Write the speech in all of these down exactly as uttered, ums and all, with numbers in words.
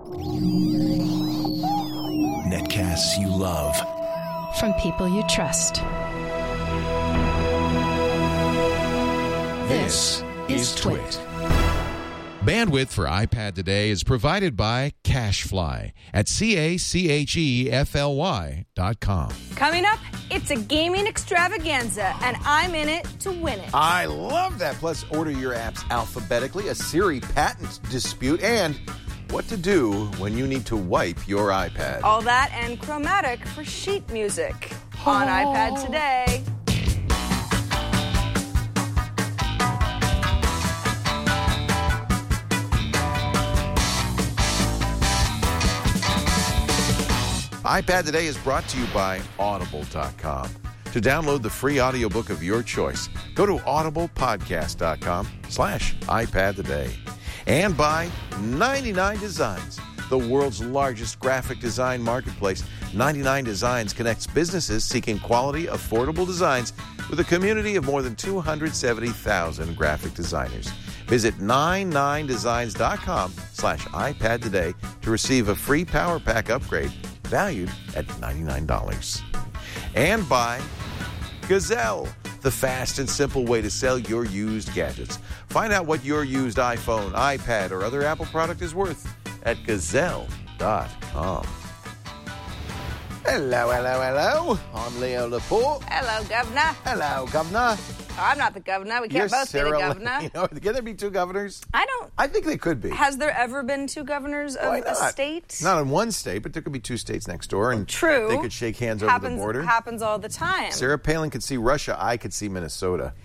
Netcasts you love. From people you trust. This is Twit. Bandwidth for iPad today is provided by CacheFly at C A C H E F L Y dot com. Coming up, it's a gaming extravaganza, and I'm in it to win it. I love that. Plus, order your apps alphabetically, a Siri patent dispute, and what to do when you need to wipe your iPad. All that and Chromatic for sheet music on oh. iPad today. iPad Today is brought to you by Audible dot com. To download the free audiobook of your choice, go to audiblepodcast dot com slash iPad Today. And by ninety-nine Designs, the world's largest graphic design marketplace. ninety-nine Designs connects businesses seeking quality, affordable designs with a community of more than two hundred seventy thousand graphic designers. Visit ninety-nine designs dot com slash iPad Today to receive a free Power Pack upgrade valued at ninety-nine dollars. And by Gazelle, the fast and simple way to sell your used gadgets. Find out what your used iPhone, iPad, or other Apple product is worth at gazelle dot com. Hello, hello, hello. I'm Leo Laporte. Hello, Governor. Hello, Governor. I'm not the governor. We can't You're both Sarah be the governor. You know, can there be two governors? I don't. I think they could be. Has there ever been two governors of Why a not? state? Not in one state, but there could be two states next door, and True. they could shake hands happens, over the border. Happens all the time. Sarah Palin could see Russia. I could see Minnesota.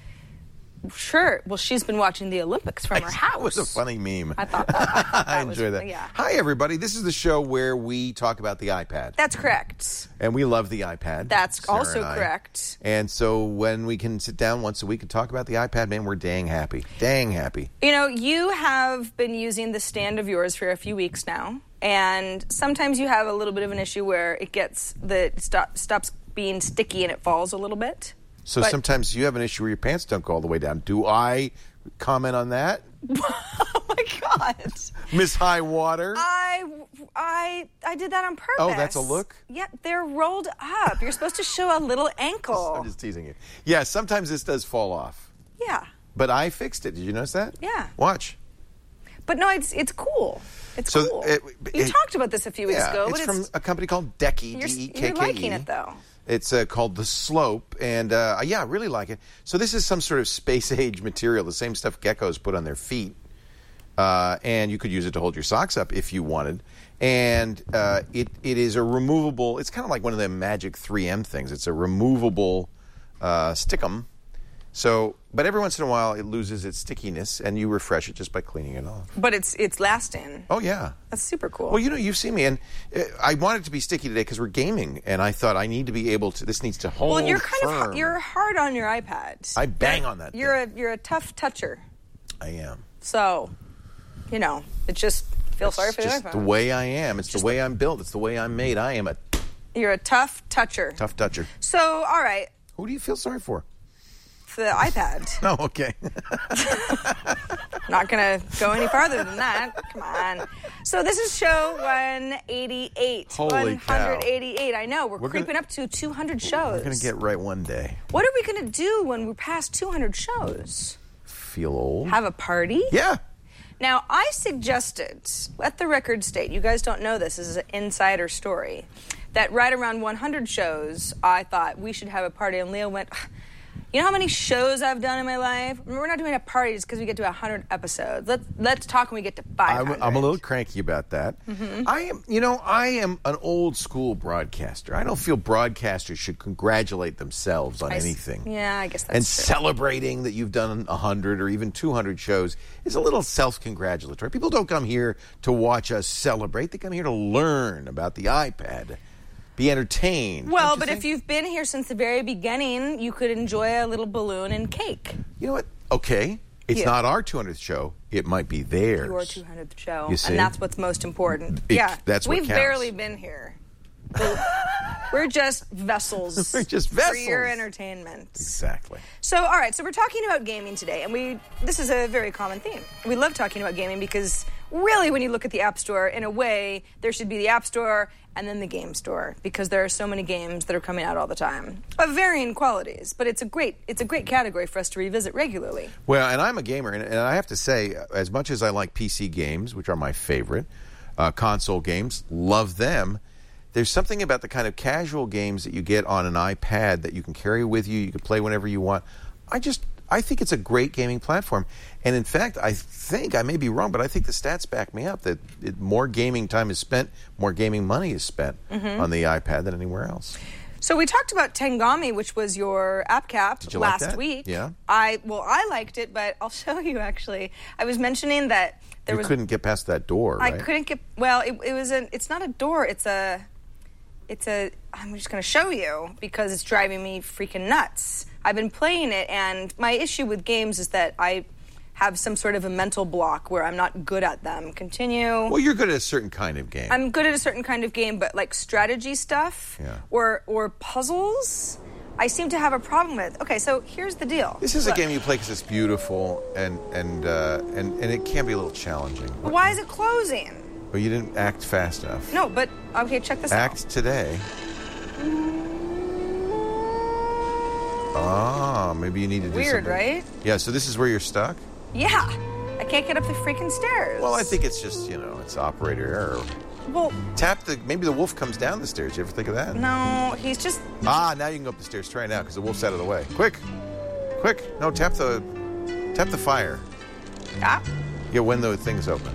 Sure. Well, she's been watching the Olympics from her house. That was a funny meme. I thought that. that I was, enjoy that. Yeah. Hi, everybody. This is the show where we talk about the iPad. That's correct. And we love the iPad. That's Sarah also and I. correct. And so when we can sit down once a week and talk about the iPad, man, we're dang happy. Dang happy. You know, you have been using the stand of yours for a few weeks now, and sometimes you have a little bit of an issue where it gets the stop, stops being sticky and it falls a little bit. So but, sometimes you have an issue where your pants don't go all the way down. Do I comment on that? Oh my God, Miss High Water. I, I, I did that on purpose. Oh, that's a look? Yeah, they're rolled up. You're supposed to show a little ankle. I'm just teasing you. Yeah, sometimes this does fall off. Yeah. But I fixed it. Did you notice that? Yeah. Watch. But no, it's it's cool. It's so cool. It, you it, talked about this a few weeks yeah, ago. It's but from it's, a company called Decky, you're, D E K K E. you're liking it, though. It's uh, called The Slope, and uh, yeah, I really like it. So this is some sort of space-age material, the same stuff geckos put on their feet, uh, and you could use it to hold your socks up if you wanted. And uh, it it is a removable. It's kind of like one of the Magic three M things. It's a removable uh, stickum. So, but every once in a while, it loses its stickiness, and you refresh it just by cleaning it off. But it's it's lasting. Oh yeah, that's super cool. Well, you know, you've seen me, and uh, I wanted it to be sticky today because we're gaming, and I thought I need to be able to. This needs to hold. Well, you're kind firm. of you're hard on your iPad. I bang on that. You're thing. a you're a tough toucher. I am. So, you know, it just feel sorry for the just iPhone. the way I am. It's just the way I'm built. It's the way I'm made. I am a. You're a tough toucher. Tough toucher. So, all right. Who do you feel sorry for? For the iPad. Oh, okay. Not going to go any farther than that. Come on. So this is show one eighty-eight. Holy cow. one eighty-eight. I know. We're, We're creeping gonna, up to two hundred shows. We're going to get right one day. What are we going to do when we're past two hundred shows? Feel old? Have a party? Yeah. Now, I suggested, let the record state, you guys don't know this, this is an insider story, that right around one hundred shows, I thought we should have a party. And Leo went, you know how many shows I've done in my life? We're not doing a party just because we get to one hundred episodes. Let's let's talk when we get to five hundred. I'm, I'm a little cranky about that. Mm-hmm. I am, you know, I am an old school broadcaster. I don't feel broadcasters should congratulate themselves on I anything. S- yeah, I guess that's and true. celebrating that you've done one hundred or even two hundred shows is a little self-congratulatory. People don't come here to watch us celebrate. They come here to learn about the iPad. Be entertained. Well, you but think? if you've been here since the very beginning, you could enjoy a little balloon and cake. You know what? Okay. It's Yeah. not our two hundredth show. It might be theirs. Your two hundredth show. You see? And that's what's most important. It- yeah. that's what We've counts. barely been here. We're, we're just vessels. We're just For vessels. your entertainment. Exactly. So, all right, so we're talking about gaming today, and we this is a very common theme. We love talking about gaming because really, when you look at the App Store, in a way, there should be the App Store and then the game store, because there are so many games that are coming out all the time of varying qualities. But it's a great it's a great category for us to revisit regularly. Well, and I'm a gamer, and, and I have to say, as much as I like P C games, which are my favorite, uh, console games, love them, there's something about the kind of casual games that you get on an iPad that you can carry with you, you can play whenever you want. I just, I think it's a great gaming platform. And in fact, I think, I may be wrong, but I think the stats back me up that it, more gaming time is spent, more gaming money is spent mm-hmm. on the iPad than anywhere else. So we talked about Tengami, which was your app cap Did you last like that? week. Yeah. I well, I liked it, but I'll show you actually. I was mentioning that there you was couldn't get past that door, right? I couldn't get well, it, it was an it's not a door, it's a it's a I'm just going to show you because it's driving me freaking nuts. I've been playing it, and my issue with games is that I have some sort of a mental block where I'm not good at them. Continue. Well, you're good at a certain kind of game. I'm good at a certain kind of game, but like strategy stuff yeah. or or puzzles, I seem to have a problem with. Okay, so here's the deal. This is Look. a game you play because it's beautiful, and and, uh, and and it can be a little challenging. Why is it closing? Well, you didn't act fast enough. No, but okay, check this act out. Act today. Ah, maybe you need to do Weird, something. right? Yeah, so this is where you're stuck? Yeah. I can't get up the freaking stairs. Well, I think it's just, you know, it's operator error. Well, tap the, maybe the wolf comes down the stairs. You ever think of that? No, he's just... Ah, now you can go up the stairs. Try it now, because the wolf's out of the way. Quick. Quick. No, tap the, tap the fire. Ah. Yeah, when the thing's open.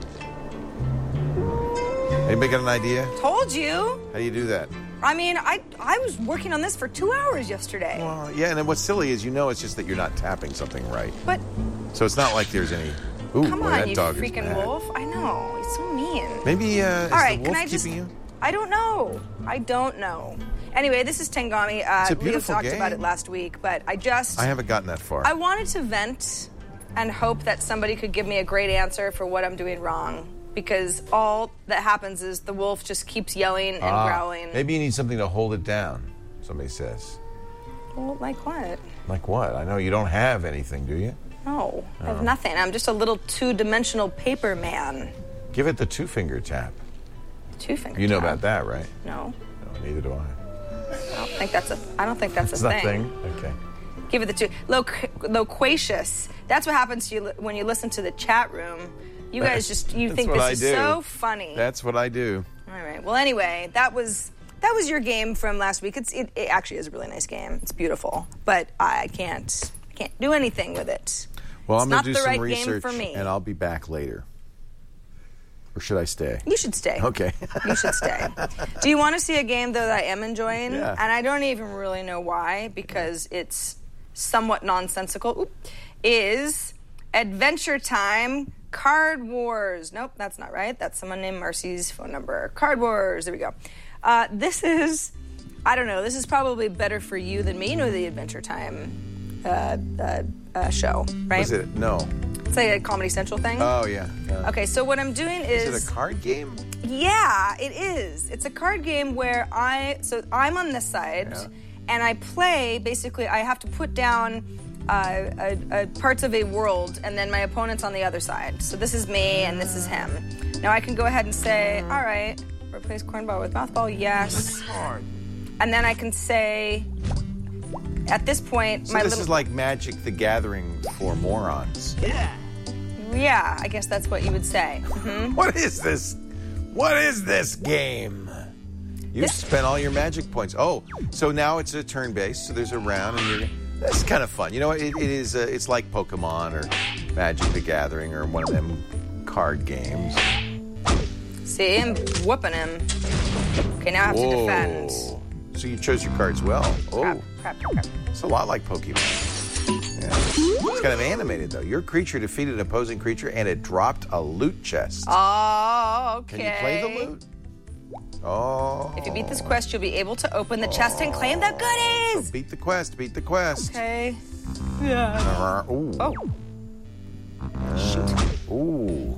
Anybody got an idea? Told you. How do you do that? I mean, I I was working on this for two hours yesterday. Well, yeah, and then what's silly is you know it's just that you're not tapping something right. But... So it's not like there's any... Ooh, come boy, on, that you dog freaking is bad. wolf. I know. He's so mean. Maybe, uh, is All right, the wolf can I keeping just, you? I don't know. I don't know. Anyway, this is Tengami. Uh, It's a Leo beautiful talked game. about it last week, but I just... I haven't gotten that far. I wanted to vent and hope that somebody could give me a great answer for what I'm doing wrong. Because all that happens is the wolf just keeps yelling and ah, growling. Maybe you need something to hold it down, somebody says. Well, like what? Like what? I know you don't have anything, do you? No, I have Oh. nothing. I'm just a little two-dimensional paper man. Give it the two-finger tap. Two-finger You know tap. about that, right? No. No, neither do I. I don't think that's a. I don't think that's It's a not thing. thing? Okay. Give it the two. Loqu- loquacious. That's what happens to you li- when you listen to the chat room. You guys just you That's think what this I is do. so funny. That's what I do. All right. Well, anyway, that was that was your game from last week. It's it, it actually is a really nice game. It's beautiful, but I can't I can't do anything with it. Well, it's I'm not going to do the some right research, game for me. and I'll be back later. Or should I stay? You should stay. Okay. You should stay. Do you want to see a game, though, that I am enjoying? Yeah. And I don't even really know why, because it's somewhat nonsensical. Oop. Is Adventure Time Card Wars. Nope, that's not right. That's someone named Marcy's phone number. Card Wars. There we go. Uh, this is, I don't know, this is probably better for you than me. You know the Adventure Time uh, uh, uh, show, right? Was it? No. It's like a Comedy Central thing. Oh, yeah. yeah. Okay, so what I'm doing is... Is it a card game? Yeah, it is. It's a card game where I, so I'm on this side, Yeah. and I play, basically, I have to put down uh, a, a parts of a world, and then my opponent's on the other side. So this is me, and this is him. Now I can go ahead and say, all right, replace cornball with mouthball, yes. And then I can say, at this point, So my this little... is like Magic the Gathering for morons. Yeah, I guess that's what you would say. Mhm. What is this? What is this game? You This- spent all your magic points. Oh, so now it's a turn-based, so there's a round, and you're... That's kind of fun. You know, it, it is. Uh, it's like Pokemon or Magic the Gathering or one of them card games. See, I'm whooping him. Okay, now I have to defend. So you chose your cards well. Oh, Crap, crap, crap, crap. it's a lot like Pokemon. Yeah. It's kind of animated, though. Your creature defeated an opposing creature, and it dropped a loot chest. Oh, okay. Can you play the loot? Oh. If you beat this quest, you'll be able to open the chest and claim the So goodies. beat the quest. Beat the quest. Okay. Uh, ooh. Oh. Shoot. Ooh.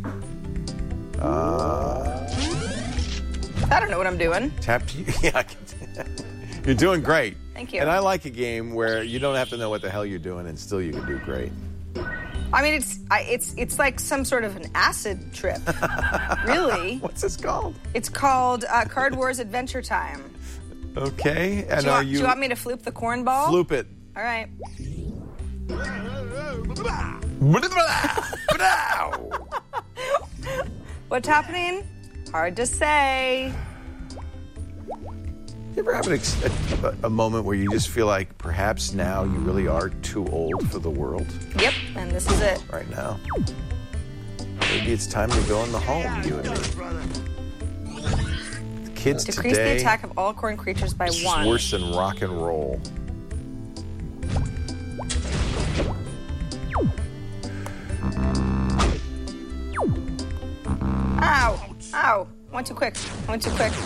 Uh, I don't know what I'm doing. tap you. Yeah. I can- You're doing great. Thank you. And I like a game where you don't have to know what the hell you're doing, and still you can do great. I mean, it's I, it's it's like some sort of an acid trip, really. What's this called? It's called uh, Card Wars Adventure Time. Okay, and do you, are want, you? Do you want me to floop the cornball? Floop it. All right. What's happening? Hard to say. You ever have an ex- a, a moment where you just feel like perhaps now you really are too old for the world? Yep, and this is it. Right now. Maybe it's time to go in the home, you and me. The kids Decrease today, the attack of all corn creatures by this one. is worse than rock and roll. Ow! Ow! Went too quick. Went too quick.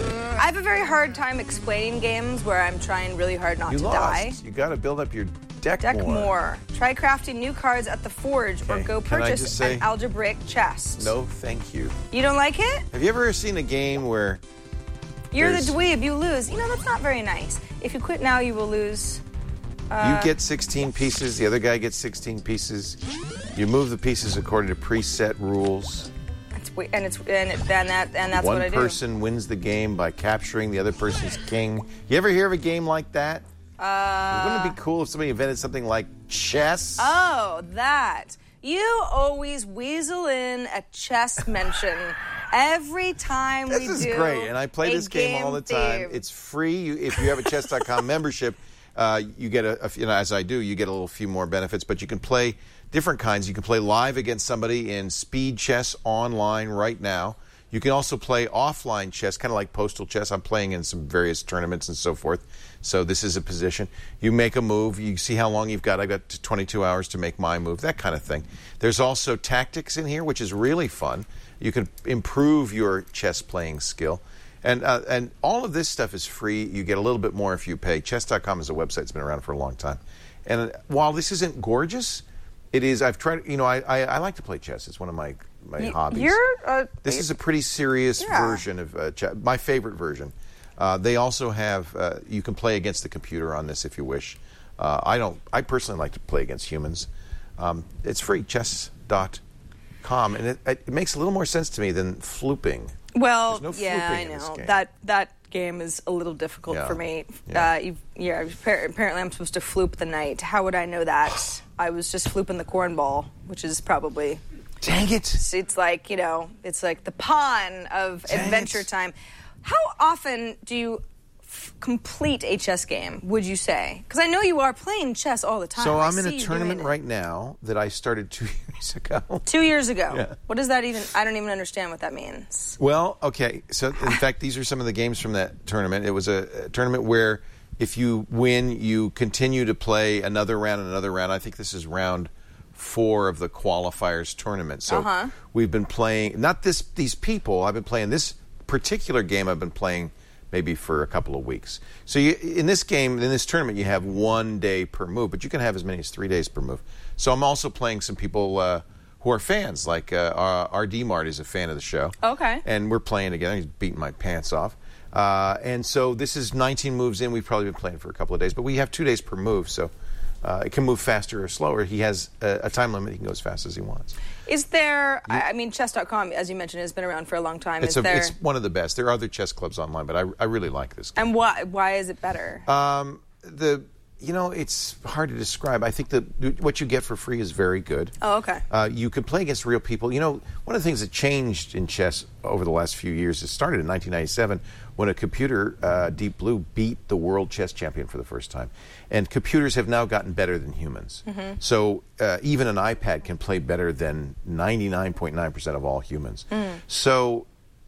I have a very hard time explaining games where I'm trying really hard not You to lost. die. You got to build up your deck, Deck more. more. Try crafting new cards at the forge or Okay. go Can I purchase just say- an algebraic chest. No, thank you. You don't like it? Have you ever seen a game where You're There's- the dweeb. You lose. You know, that's not very nice. If you quit now, you will lose. you get sixteen pieces, the other guy gets sixteen pieces, you move the pieces according to preset rules. It's, we- and it's and it, and that and that's One what I do. person wins the game by capturing the other person's king. You ever hear of a game like that? Uh, Wouldn't it be cool if somebody invented something like chess? Oh, that. You always weasel in a chess mention every time we do. This is great, and I play a this game all the time. theme. It's free. You, if you have a chess dot com membership, uh, you get a, a, you know, as I do, you get a little few more benefits. But you can play different kinds. You can play live against somebody in speed chess online right now. You can also play offline chess, kind of like postal chess. I'm playing in some various tournaments and so forth. So this is a position. You make a move. You see how long you've got. I've got twenty-two hours to make my move, that kind of thing. There's also tactics in here, which is really fun. You can improve your chess playing skill. And uh, and all of this stuff is free. You get a little bit more if you pay. chess dot com is a website that's been around for a long time. And while this isn't gorgeous, it is. I've tried. You know, I I, I like to play chess. It's one of my my Y- hobbies. You're. Uh, This is a pretty serious Yeah. version of uh, chess. My favorite version. Uh, they also have. Uh, you can play against the computer on this if you wish. Uh, I don't. I personally like to play against humans. Um, it's free. chess dot com, and it, it makes a little more sense to me than flooping. Well, There's no yeah, flooping I in this know game. that that game is a little difficult Yeah. for me. Yeah. Uh, you've, yeah, appar- apparently I'm supposed to floop the knight. How would I know that? I was just flooping the cornball, which is probably. Dang it! It's like, you know, it's like the pawn of Dang Adventure it. Time. How often do you f- complete a chess game, would you say? Because I know you are playing chess all the time. So I I'm in see a you tournament doing it. right now that I started two years ago. Two years ago. Yeah. What does that even, I don't even understand what that means. Well, okay. So, in fact, these are some of the games from that tournament. It was a, a tournament where if you win, you continue to play another round and another round. I think this is round four of the qualifiers tournament. So Uh-huh. we've been playing, not this these people, I've been playing this particular game I've been playing maybe for a couple of weeks. So you, in this game, in this tournament, you have one day per move, but you can have as many as three days per move. So I'm also playing some people uh, who are fans, like uh, our, our D-Mart is a fan of the show. Okay. And we're playing together. He's beating my pants off. Uh, and so this is nineteen moves in. We've probably been playing for a couple of days, but we have two days per move, so uh, it can move faster or slower. He has a, a time limit. He can go as fast as he wants. Is there, I I mean, chess dot com, as you mentioned, has been around for a long time. It's, Is a, there, it's one of the best. There are other chess clubs online, but I, I really like this game. and why, why is it better? Um, the you know, it's hard to describe. I think that what you get for free is very good. Oh, okay. Uh, you can play against real people. You know, one of the things that changed in chess over the last few years, it started in nineteen ninety-seven when a computer, uh, Deep Blue, beat the world chess champion for the first time. And computers have now gotten better than humans. Mm-hmm. So uh, even an iPad can play better than ninety-nine point nine percent of all humans. Mm. So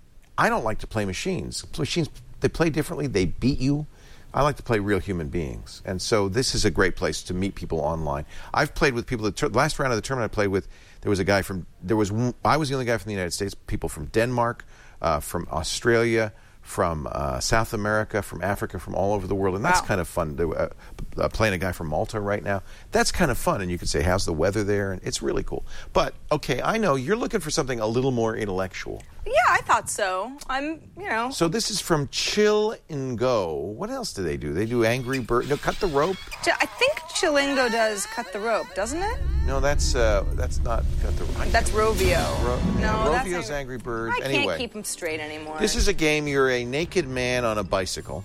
I don't like to play machines. Machines, they play differently. They beat you. I like to play real human beings. And so this is a great place to meet people online. I've played with people, the last round of the tournament I played with, there was a guy from, there was, I was the only guy from the United States, people from Denmark, uh, from Australia, from uh, South America, from Africa, from all over the world. And that's Wow. kind of fun. To, uh, uh, playing a guy from Malta right now. That's kind of fun. And you could say, how's the weather there? And it's really cool. But, okay, I know you're looking for something a little more intellectual. Yeah, I thought so. I'm, you know. So this is from Chill and Go. What else do they do? They do Angry Bird. No, Cut the Rope. I think Chilingo does cut the rope, doesn't it? No, that's uh, that's not got the right. That's Rovio. Ro- no, yeah, that's Rovio's Angry Birds. I can't anyway, keep them straight anymore. This is a game. You're a naked man on a bicycle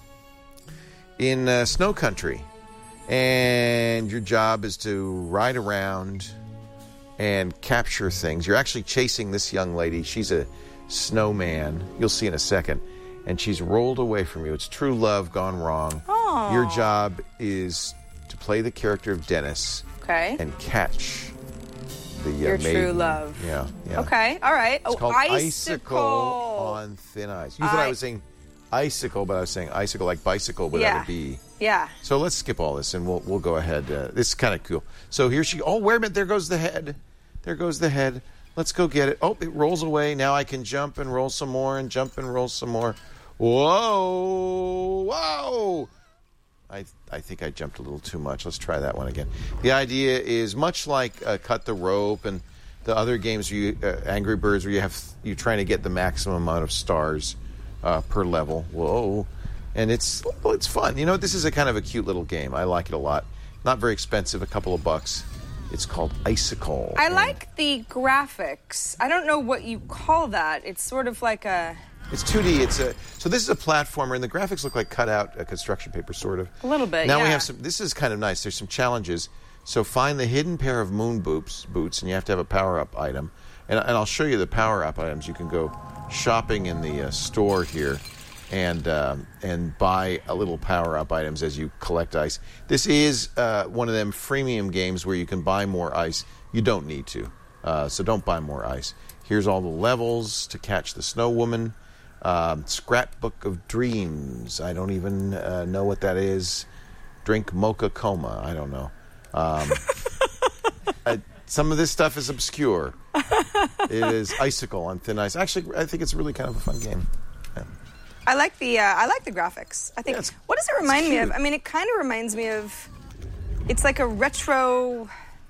in uh, snow country, and your job is to ride around and capture things. You're actually chasing this young lady. She's a snowman. You'll see in a second. And she's rolled away from you. It's true love gone wrong. Aww. Your job is to play the character of Dennis. Okay. And catch the uh, Your maiden. true love. Yeah, yeah. Okay, all right. It's oh, called icicle. Icicle on Thin Ice. You thought I, I was saying icicle, but I was saying icicle like bicycle without yeah. a B. Yeah. So let's skip all this and we'll we'll go ahead. Uh, this is kind of cool. So here she. Oh, wait a minute. There goes the head. There goes the head. Let's go get it. Oh, it rolls away. Now I can jump and roll some more and jump and roll some more. Whoa! Whoa! I I think I jumped a little too much. Let's try that one again. The idea is much like uh, Cut the Rope and the other games, you uh, Angry Birds, where you have you're trying to get the maximum amount of stars uh, per level. Whoa! And it's well, it's fun. You know, this is a kind of a cute little game. I like it a lot. Not very expensive, a couple of bucks. It's called Icicle. I like the graphics. I don't know what you call that. It's sort of like a... It's two D. It's a so this is a platformer, and the graphics look like cut out uh, construction paper, sort of. A little bit. Now yeah. we have some. This is kind of nice. There's some challenges. So find the hidden pair of moon boots, boots, and you have to have a power-up item. And, and I'll show you the power-up items. You can go shopping in the uh, store here, and um, and buy a little power-up items as you collect ice. This is uh, one of them freemium games where you can buy more ice. You don't need to, uh, so don't buy more ice. Here's all the levels to catch the snow woman. Um, Scrapbook of Dreams. I don't even uh, know what that is. Drink Mocha Coma. I don't know. Um, I, some of this stuff is obscure. It is Icicle on Thin Ice. Actually, I think it's really kind of a fun game. Yeah. I like the uh, I like the graphics. I think. Yeah, what does it remind me cute. of? I mean, it kind of reminds me of. It's like a retro.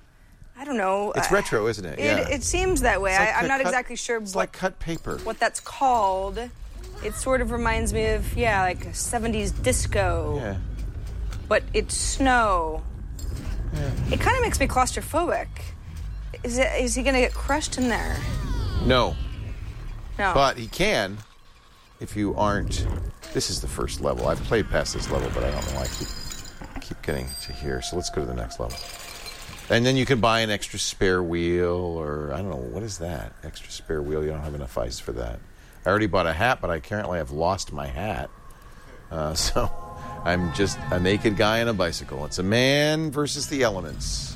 I don't know. It's uh, retro, isn't it? It, Yeah. it seems that way. Like I, I'm not cut, exactly sure. It's what, like cut paper. What that's called. It sort of reminds me of yeah, like a seventies disco. Yeah. But it's snow. Yeah. It kind of makes me claustrophobic. Is it? Is he going to get crushed in there? No. No. But he can if you aren't. This is the first level. I've played past this level, but I don't know why I keep keep getting to here. So let's go to the next level. And then you can buy an extra spare wheel, or I don't know, what is that? Extra spare wheel. You don't have enough ice for that. I already bought a hat, but I currently have lost my hat. Uh, so I'm just a naked guy on a bicycle. It's a man versus the elements.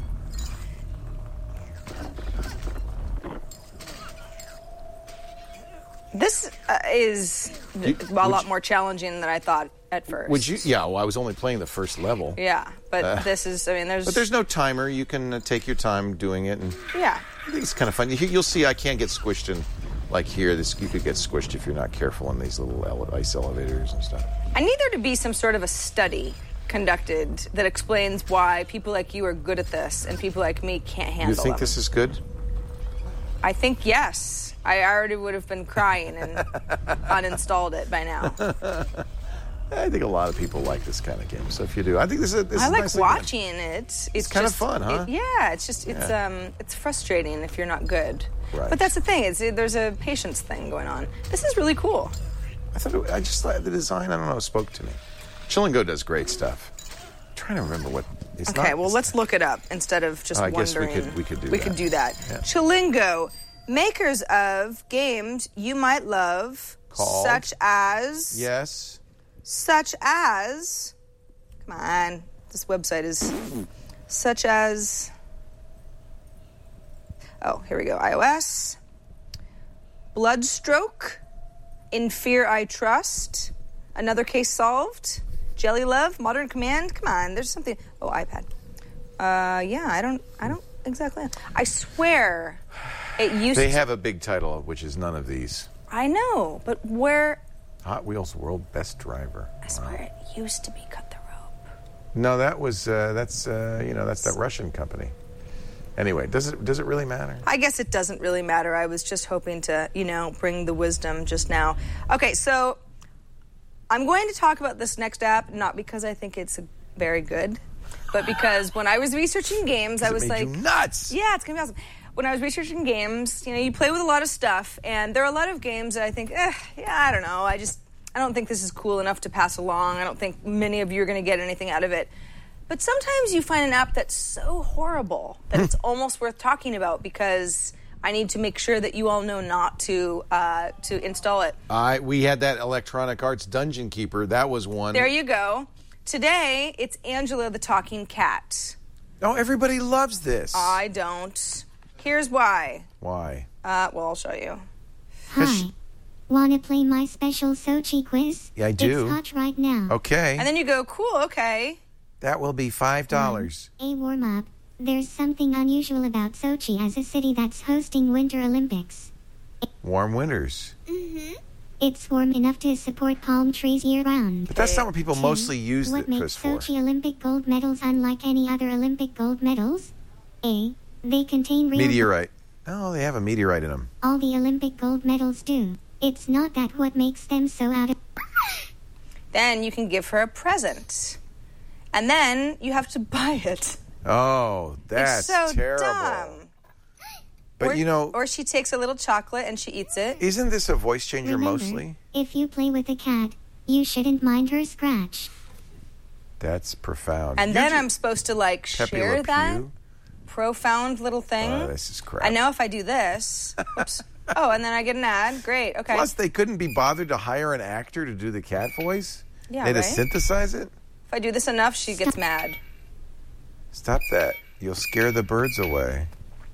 This uh, is You- a lot you- more challenging than I thought at first. Would you? Yeah, well, I was only playing the first level. Yeah, but Uh, this is, I mean, there's... But there's no timer. You can uh, take your time doing it. And Yeah. I think it's kind of fun. You, you'll see I can't get squished in, like here. This You could get squished if you're not careful in these little ele- ice elevators and stuff. I need there to be some sort of a study conducted that explains why people like you are good at this and people like me can't handle You think them. this is good? I think yes. I already would have been crying and uninstalled it by now. I think a lot of people like this kind of game. So if you do, I think this is. This I is like nicely watching done. it. It's, It's kind of just- fun, huh? it- yeah, it's just it's Yeah. um it's frustrating if you're not good. Right. But that's the thing. It's there's a patience thing going on. This is really cool. I thought it, I just thought the design. I don't know. Spoke to me. Chill and Go does great stuff. I'm trying to remember what. It's Okay, not, well, it's- let's look it up instead of just I guess we wondering. could- we could do We that. could do that. Yeah. Chilingo, makers of games you might love, Called? such as, Yes. such as, come on, this website is, such as, oh, here we go, iOS, Bloodstroke, In Fear I Trust, Another Case Solved, Jelly Love, Modern Command. Come on, there's something. Oh, iPad. Uh, yeah, I don't, I don't exactly. I swear, it used. They to, have a big title, which is none of these. I know, but where? Hot Wheels World Best Driver. I swear it used to be Cut the Rope. No, that was uh, that's uh, you know that's that Russian company. Anyway, does it does it really matter? I guess it doesn't really matter. I was just hoping to, you know, bring the wisdom just now. Okay, so I'm going to talk about this next app, not because I think it's very good, but because when I was researching games, I It was made like, you nuts. yeah, it's gonna be awesome. When I was researching games, you know, you play with a lot of stuff, and there are a lot of games that I think, eh, yeah, I don't know. I just, I don't think this is cool enough to pass along. I don't think many of you are going to get anything out of it. But sometimes you find an app that's so horrible that it's almost worth talking about because I need to make sure that you all know not to uh, to install it. I we had that Electronic Arts Dungeon Keeper. That was one. There you go. Today, it's Angela the Talking Cat. Oh, everybody loves this. I don't. Here's why. Why? Uh, well, I'll show you. Hi. Wanna play my special Sochi quiz? Yeah, I do. It's hot right now. Okay. And then you go, cool, okay. That will be five dollars. A warm-up. There's something unusual about Sochi as a city that's hosting Winter Olympics. Warm winters. It's warm enough to support palm trees year-round. But that's not what people mostly use the What quiz makes for. Sochi Olympic gold medals unlike any other Olympic gold medals? A. They contain real... Meteorite. Oh, they have a meteorite in them. All the Olympic gold medals do. It's not that what makes them so out of... Then you can give her a present. And then you have to buy it. Oh, that's it's so terrible. dumb. But or, you know, Or she takes a little chocolate and she eats it. isn't this a voice changer Remember, mostly? if you play with a cat, you shouldn't mind her scratch. That's profound. And You're then ju- I'm supposed to, like, Pepe share Le that Pew? profound little thing. Oh, this is crap. And now if I do this... Oops. Oh, and then I get an ad. Great, okay. Plus, they couldn't be bothered to hire an actor to do the cat voice? Yeah, They had to right? synthesize it? If I do this enough, she gets mad. Stop that. You'll scare the birds away.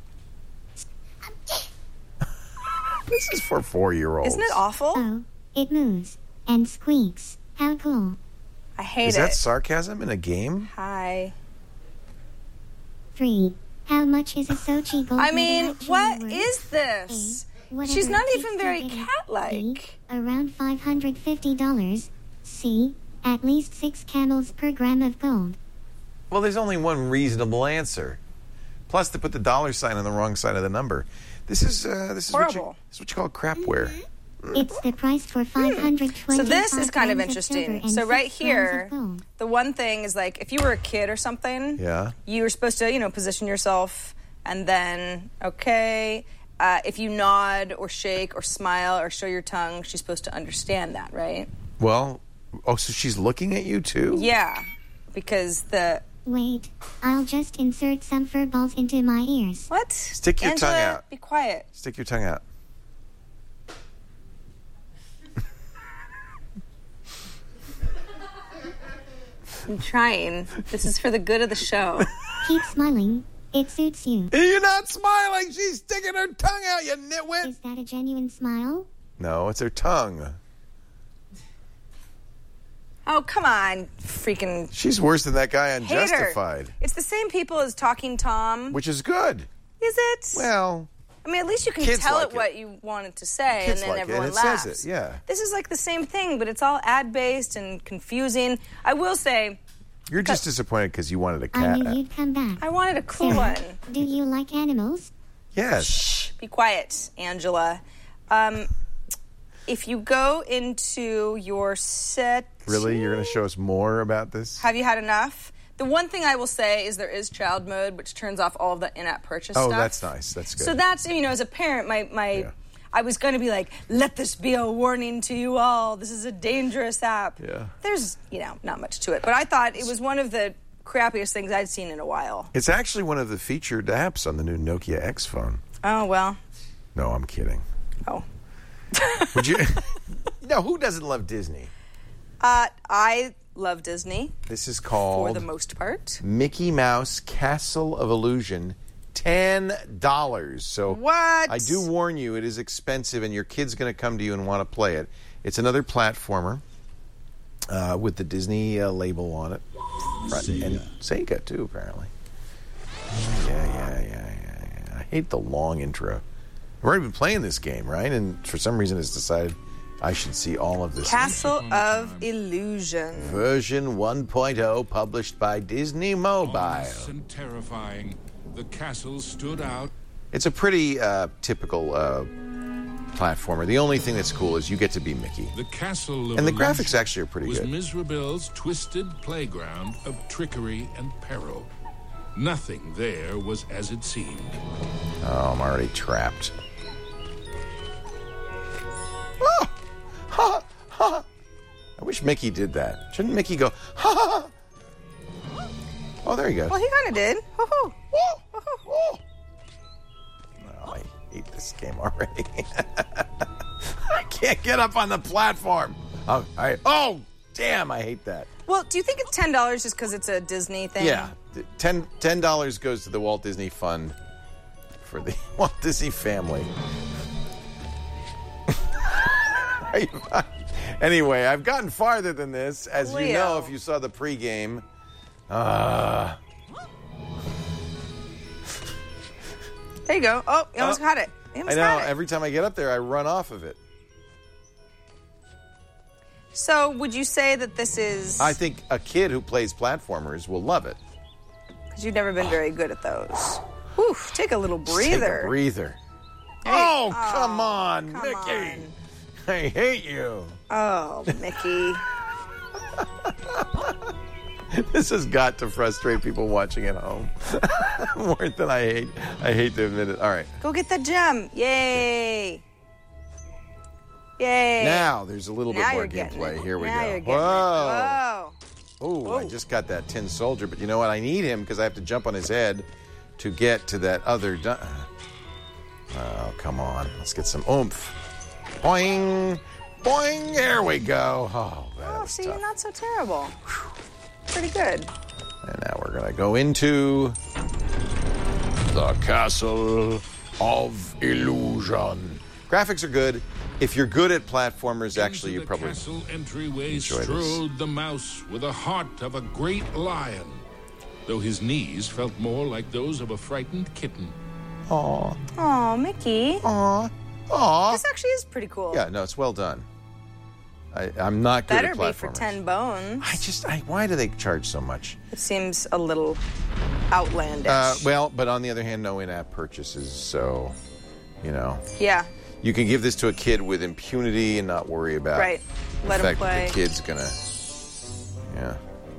This is for four-year-olds. Isn't it awful? Oh, it moves and squeaks. How cool. I hate Is it. that sarcasm in a game? Hi. Three. How much is a Sochi gold I medal mean, actually what worth? is this? Whatever She's not it even takes very to get it. cat-like. B, around five hundred fifty dollars. C. At least six camels per gram of gold. Well, there's only one reasonable answer. Plus, they put the dollar sign on the wrong side of the number. This is uh, this is what you, Horrible. this is what you call crapware. It's the price for five hundred twenty. So this is kind of interesting. So right here, gold. the one thing is like, if you were a kid or something, Yeah. you were supposed to, you know, position yourself, and then, okay, uh, if you nod or shake or smile or show your tongue, she's supposed to understand that, right? Well, oh, so she's looking at you too? Yeah, because the... Wait, I'll just insert some fur balls into my ears. What? Stick your Angela, tongue out. Be quiet. Stick your tongue out. I'm trying. This is for the good of the show. Keep smiling. It suits you. You're not smiling. She's sticking her tongue out, you nitwit. Is that a genuine smile? No, it's her tongue. Oh, come on, freaking She's worse than that guy on hater. Justified, It's the same people as Talking Tom. which is good. Is it? Well, I mean, at least you can kids tell like it it. what you wanted to say, Kids and then like it, everyone and it says laughs. it, yeah. This is like the same thing, but it's all ad-based and confusing. I will say, you're just disappointed because you wanted a I cat. knew you'd come back. I wanted a cool Sarah, one. do you like animals? Yes. Shh, be quiet, Angela. Um, if you go into your set... Really? You're going to show us more about this? Have you had enough? The one thing I will say is there is child mode, which turns off all of the in-app purchase Oh, stuff. that's nice. That's good. So that's, you know, as a parent, my, my Yeah. I was going to be like, let this be a warning to you all. This is a dangerous app. Yeah. There's, you know, not much to it. But I thought it was one of the crappiest things I'd seen in a while. It's actually one of the featured apps on the new Nokia X phone. Oh, well. No, I'm kidding. Oh. Would you? No, who doesn't love Disney? Uh, I love Disney This is for called the most part. Mickey Mouse Castle of Illusion. ten dollars. So What? I do warn you, it is expensive, and your kid's going to come to you and want to play it. It's another platformer uh, with the Disney uh, label on it. Right. And Sega, too, apparently. Yeah, yeah, yeah, yeah, yeah. I hate the long intro. I've already been playing this game, right? And for some reason it's decided I should see all of this. Castle of Illusion. Version one point oh, published by Disney Mobile. Ominous and terrifying, the castle stood out. It's a pretty uh, typical uh, platformer. The only thing that's cool is you get to be Mickey. The castle of And the illusion graphics actually are pretty was good. Mizrabel's twisted playground of trickery and peril. Nothing there was as it seemed. Oh, I'm already trapped. Oh, ha, ha. I wish Mickey did that. Shouldn't Mickey go, ha, ha, ha? Oh, there he goes. Well, he kind of did. Woohoo. Whoa, whoa. Oh, I hate this game already. I can't get up on the platform. Oh, I, oh, damn, I hate that. Well, do you think it's ten dollars just because it's a Disney thing? Yeah, ten ten dollars goes to the Walt Disney Fund for the Walt Disney family. Anyway, I've gotten farther than this, as Leo. you know if you saw the pregame. Uh, There you go. Oh, you almost Oh, got it. You I almost know. got it. Every time I get up there, I run off of it. So, would you say that this is... I think a kid who plays platformers will love it. Because you've never been very good at those. Whew, take a little breather. Take a breather. There you- Oh, come on, come Mickey. on. I hate you. Oh, Mickey. This has got to frustrate people watching at home more than I hate. I hate to admit it. All right. Go get that gem. Yay. Yay. Now there's a little Now bit more you're getting gameplay. it. Here we now go. You're getting Whoa. It. Whoa. Oh, I just got that tin soldier, but you know what? I need him because I have to jump on his head to get to that other. Du- oh, come on. Let's get some oomph. Boing. Boing. There we go. Oh, that Oh, was see, tough. you're not so terrible. Pretty good. And now we're going to go into the Castle of Illusion. Graphics are good. If you're good at platformers, actually, you Into the probably castle entryway enjoy this. strode the mouse with the heart of a great lion, though his knees felt more like those of a frightened kitten. Aw, Oh, Mickey. aw, aw. This actually is pretty cool. Yeah, no, it's well done. I, I'm not good Better at be platformers. for ten bones. I just, I, why do they charge so much? It seems a little outlandish. Uh, well, but on the other hand, no in-app purchases, so, you know. yeah, You can give this to a kid with impunity and not worry about right. Let the him fact play. that the kid's gonna, yeah.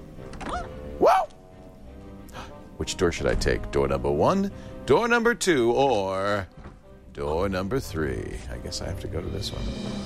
Whoa! Which door should I take? Door number one, door number two, or door number three? I guess I have to go to this one.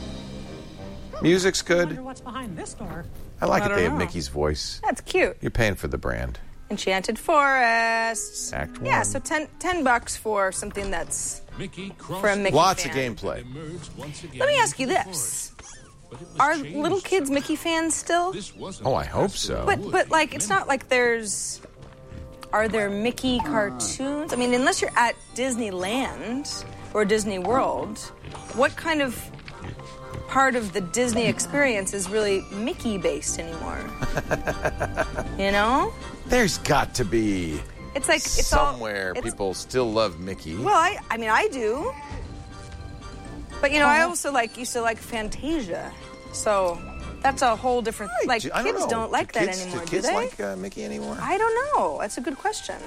Music's I wonder good. what's behind this door. I like I it. don't They have know. Mickey's voice. That's cute. You're paying for the brand. Enchanted Forest. Act Yeah, one. so ten, ten bucks for something that's Mickey crossed for a Mickey Lots fan. of gameplay. emerged once again Let me ask you into the this. forest. But it was Are changed little kids somehow. Mickey fans still? This wasn't Oh, I the hope castle so. of But wood but like he it's meant. not like there's are there Mickey cartoons? I mean, unless you're at Disneyland or Disney World, what kind of part of the Disney experience is really Mickey based anymore? You know? There's got to be It's like it's somewhere all, it's, people still love Mickey. Well, I I mean I do. But you know, Uh-huh. I also like used to like Fantasia. So that's a whole different Right, like do- I kids don't, know. don't like do that kids, anymore, do do kids they? like uh, Mickey anymore? I don't know. That's a good question.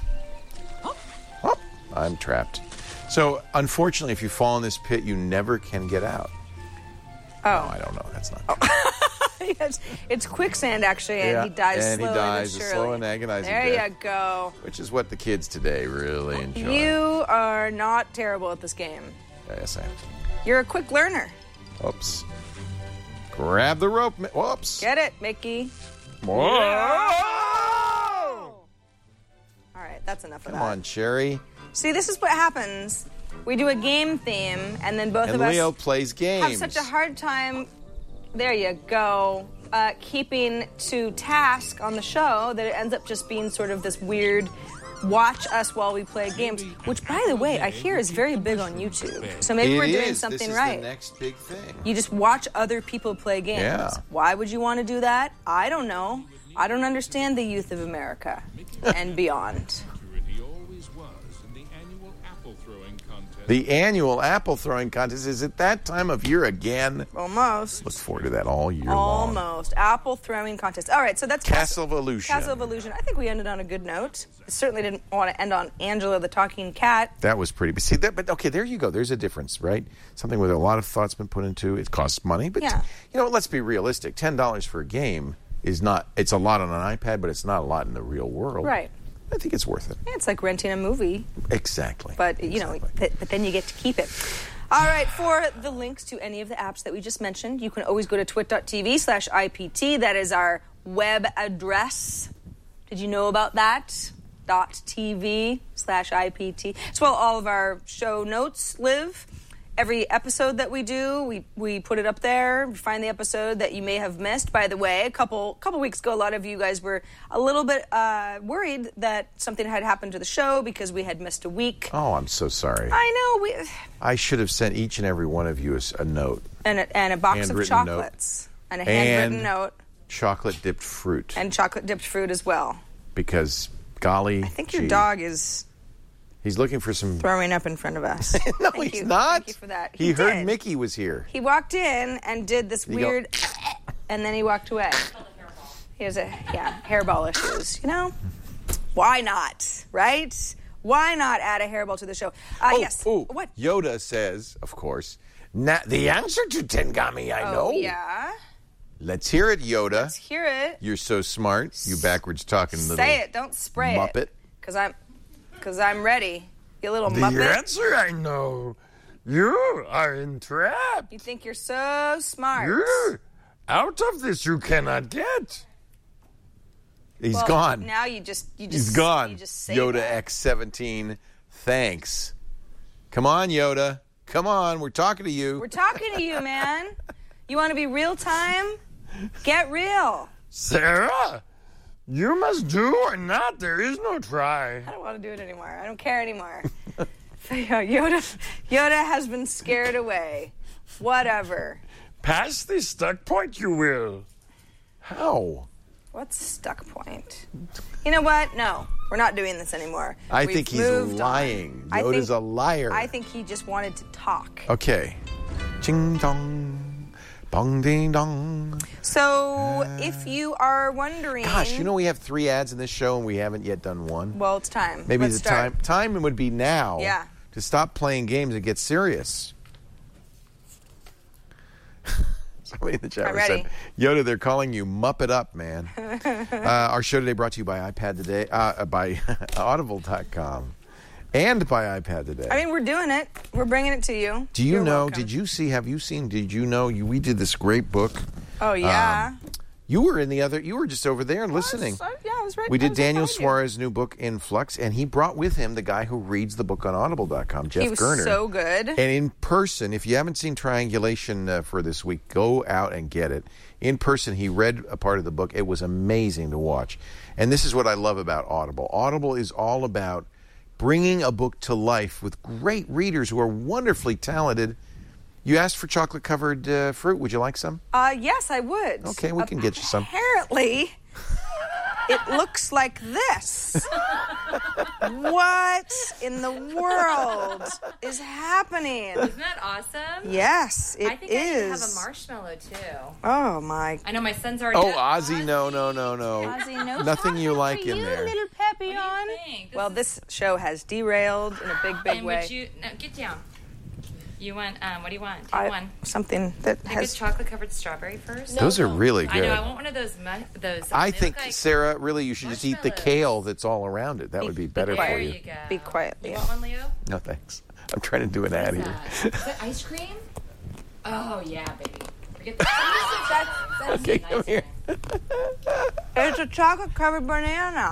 Oh, I'm trapped. So, unfortunately, if you fall in this pit, you never can get out. Oh. No, I don't know. That's not true. Yes, it's quicksand actually, and Yeah, he dies and he slowly dies a but slow surely. and agonizing There death. you go. Which is what the kids today really enjoy. You are not terrible at this game. Yes, I am. You're a quick learner. Oops. Grab the rope. Mi- Whoops. Get it, Mickey. Whoa! All right, that's enough of Come that. on, Cherry. See, this is what happens. We do a game theme, and then both And of Leo us plays games. have such a hard time. There you go. Uh, keeping to task on the show that it ends up just being sort of this weird watch us while we play games, which, by the way, I hear is very big on YouTube. So maybe It we're doing is. something this is right. the next big thing. You just watch other people play games. Yeah. Why would you want to do that? I don't know. I don't understand the youth of America and beyond. He always was in the annual apple throwing contest. The annual apple throwing contest is at that time of year again. Almost. Look forward to that all year long. Almost. Apple throwing contest. All right, so that's Castle of Illusion. Castle of Illusion. I think we ended on a good note. I certainly didn't want to end on Angela the Talking Cat. That was pretty. But see that. But okay, there you go. There's a difference, right? Something with a lot of thought's been put into. It costs money, but Yeah. you know, let's be realistic. Ten dollars for a game is not. It's a lot on an iPad, but it's not a lot in the real world. Right. I think it's worth it. Yeah, it's like renting a movie. Exactly. But, you know, Exactly. th- but then you get to keep it. All right, for the links to any of the apps that we just mentioned, you can always go to twit.tv slash IPT. That is our web address. Did you know about that? .tv slash IPT. It's where all of our show notes live. Every episode that we do, we, we put it up there. We find the episode that you may have missed. By the way, a couple couple weeks ago, a lot of you guys were a little bit uh, worried that something had happened to the show because we had missed a week. Oh, I'm so sorry. I know. We I should have sent each and every one of you a, s- a note. and a, and a box of Handwritten note. chocolates and a handwritten And- note Chocolate dipped fruit. and chocolate dipped fruit as well. Because, golly. I think your gee, dog is He's looking for some. throwing up in front of us. No, Thank he's you. not. Thank you for that. He, He heard did. Mickey was here. He walked in and did this You go- weird, and then he walked away. He has a yeah hairball issues. You know, why not? Right? Why not add a hairball to the show? Uh, oh, yes. oh, What? Yoda says, of course, na- the answer to Tengami, I know. Oh yeah. Let's hear it, Yoda. Let's hear it. You're so smart, you backwards talking little Say it. Don't spray Muppet. it. Cause I'm, cause I'm ready. You little The Muppet. answer I know. You are entrapped. You think you're so smart. You, out of this you cannot get. He's Well, gone. Now you just you just He's gone. You just say Yoda that. X seventeen, thanks. Come on, Yoda. Come on, we're talking to you. We're talking to you, man. You want to be real time? Get real. Sarah, you must do or not. There is no try. I don't want to do it anymore. I don't care anymore. So, yeah, Yoda, Yoda has been scared away. Whatever. Past the stuck point you will. How? What's stuck point? You know what? No, we're not doing this anymore. I We've think he's moved on. lying. I Yoda's think- a liar. I think he just wanted to talk. Okay. Ching dong. Bong ding dong. So, if you are wondering, Gosh, you know we have three ads in this show and we haven't yet done one. well, it's time. Maybe Let's the start. time time would be now Yeah. to stop playing games and get serious. Somebody in the chat I'm room ready. said, Yoda, they're calling you Muppet Up, man. uh, our show today brought to you by iPad Today, uh, by audible dot com, and by iPad Today. I mean, we're doing it. We're bringing it to you. Do you You're know, welcome. did you see, have you seen, did you know, you, we did this great book. Oh, yeah. You were in the other, you were just over there listening. I was- I- yeah, I was right. We I did was right Daniel behind you. Suarez's new book, Influx, and he brought with him the guy who reads the book on audible dot com, Jeff He was Gerner. so good. And in person, if you haven't seen Triangulation uh, for this week, go out and get it. In person, he read a part of the book. It was amazing to watch. And this is what I love about Audible. Audible is all about bringing a book to life with great readers who are wonderfully talented. You asked for chocolate-covered uh, fruit. Would you like some? Uh, yes, I would. Okay, we can get you some. Apparently, it looks like this. What in the world is happening? Isn't that awesome? Yes, it I think is. I should have a marshmallow too. Oh my! I know my son's already. Oh, Ozzy, no, no, no, no. Ozzy, no Nothing you chocolate like for in you, there. little Papillon. What do you think? This Well, is- this show has derailed in a big, big and way. would you no, get down? You want um? What do you want? Take I- one. Something that Take a has. chocolate covered strawberry first. Those are really I good. know. I want one of those. Mu- those. I they think, look like- Sarah, really you should just eat the marshmallows. kale that's all around it. That would be better there for you. you go. Be quiet, You Leo. want one, Leo? No, thanks. I'm trying to do an ad What's here. that? Is that ice cream? Oh yeah, baby. Forget that. That's Okay, a come nice here. one. It's a chocolate covered banana.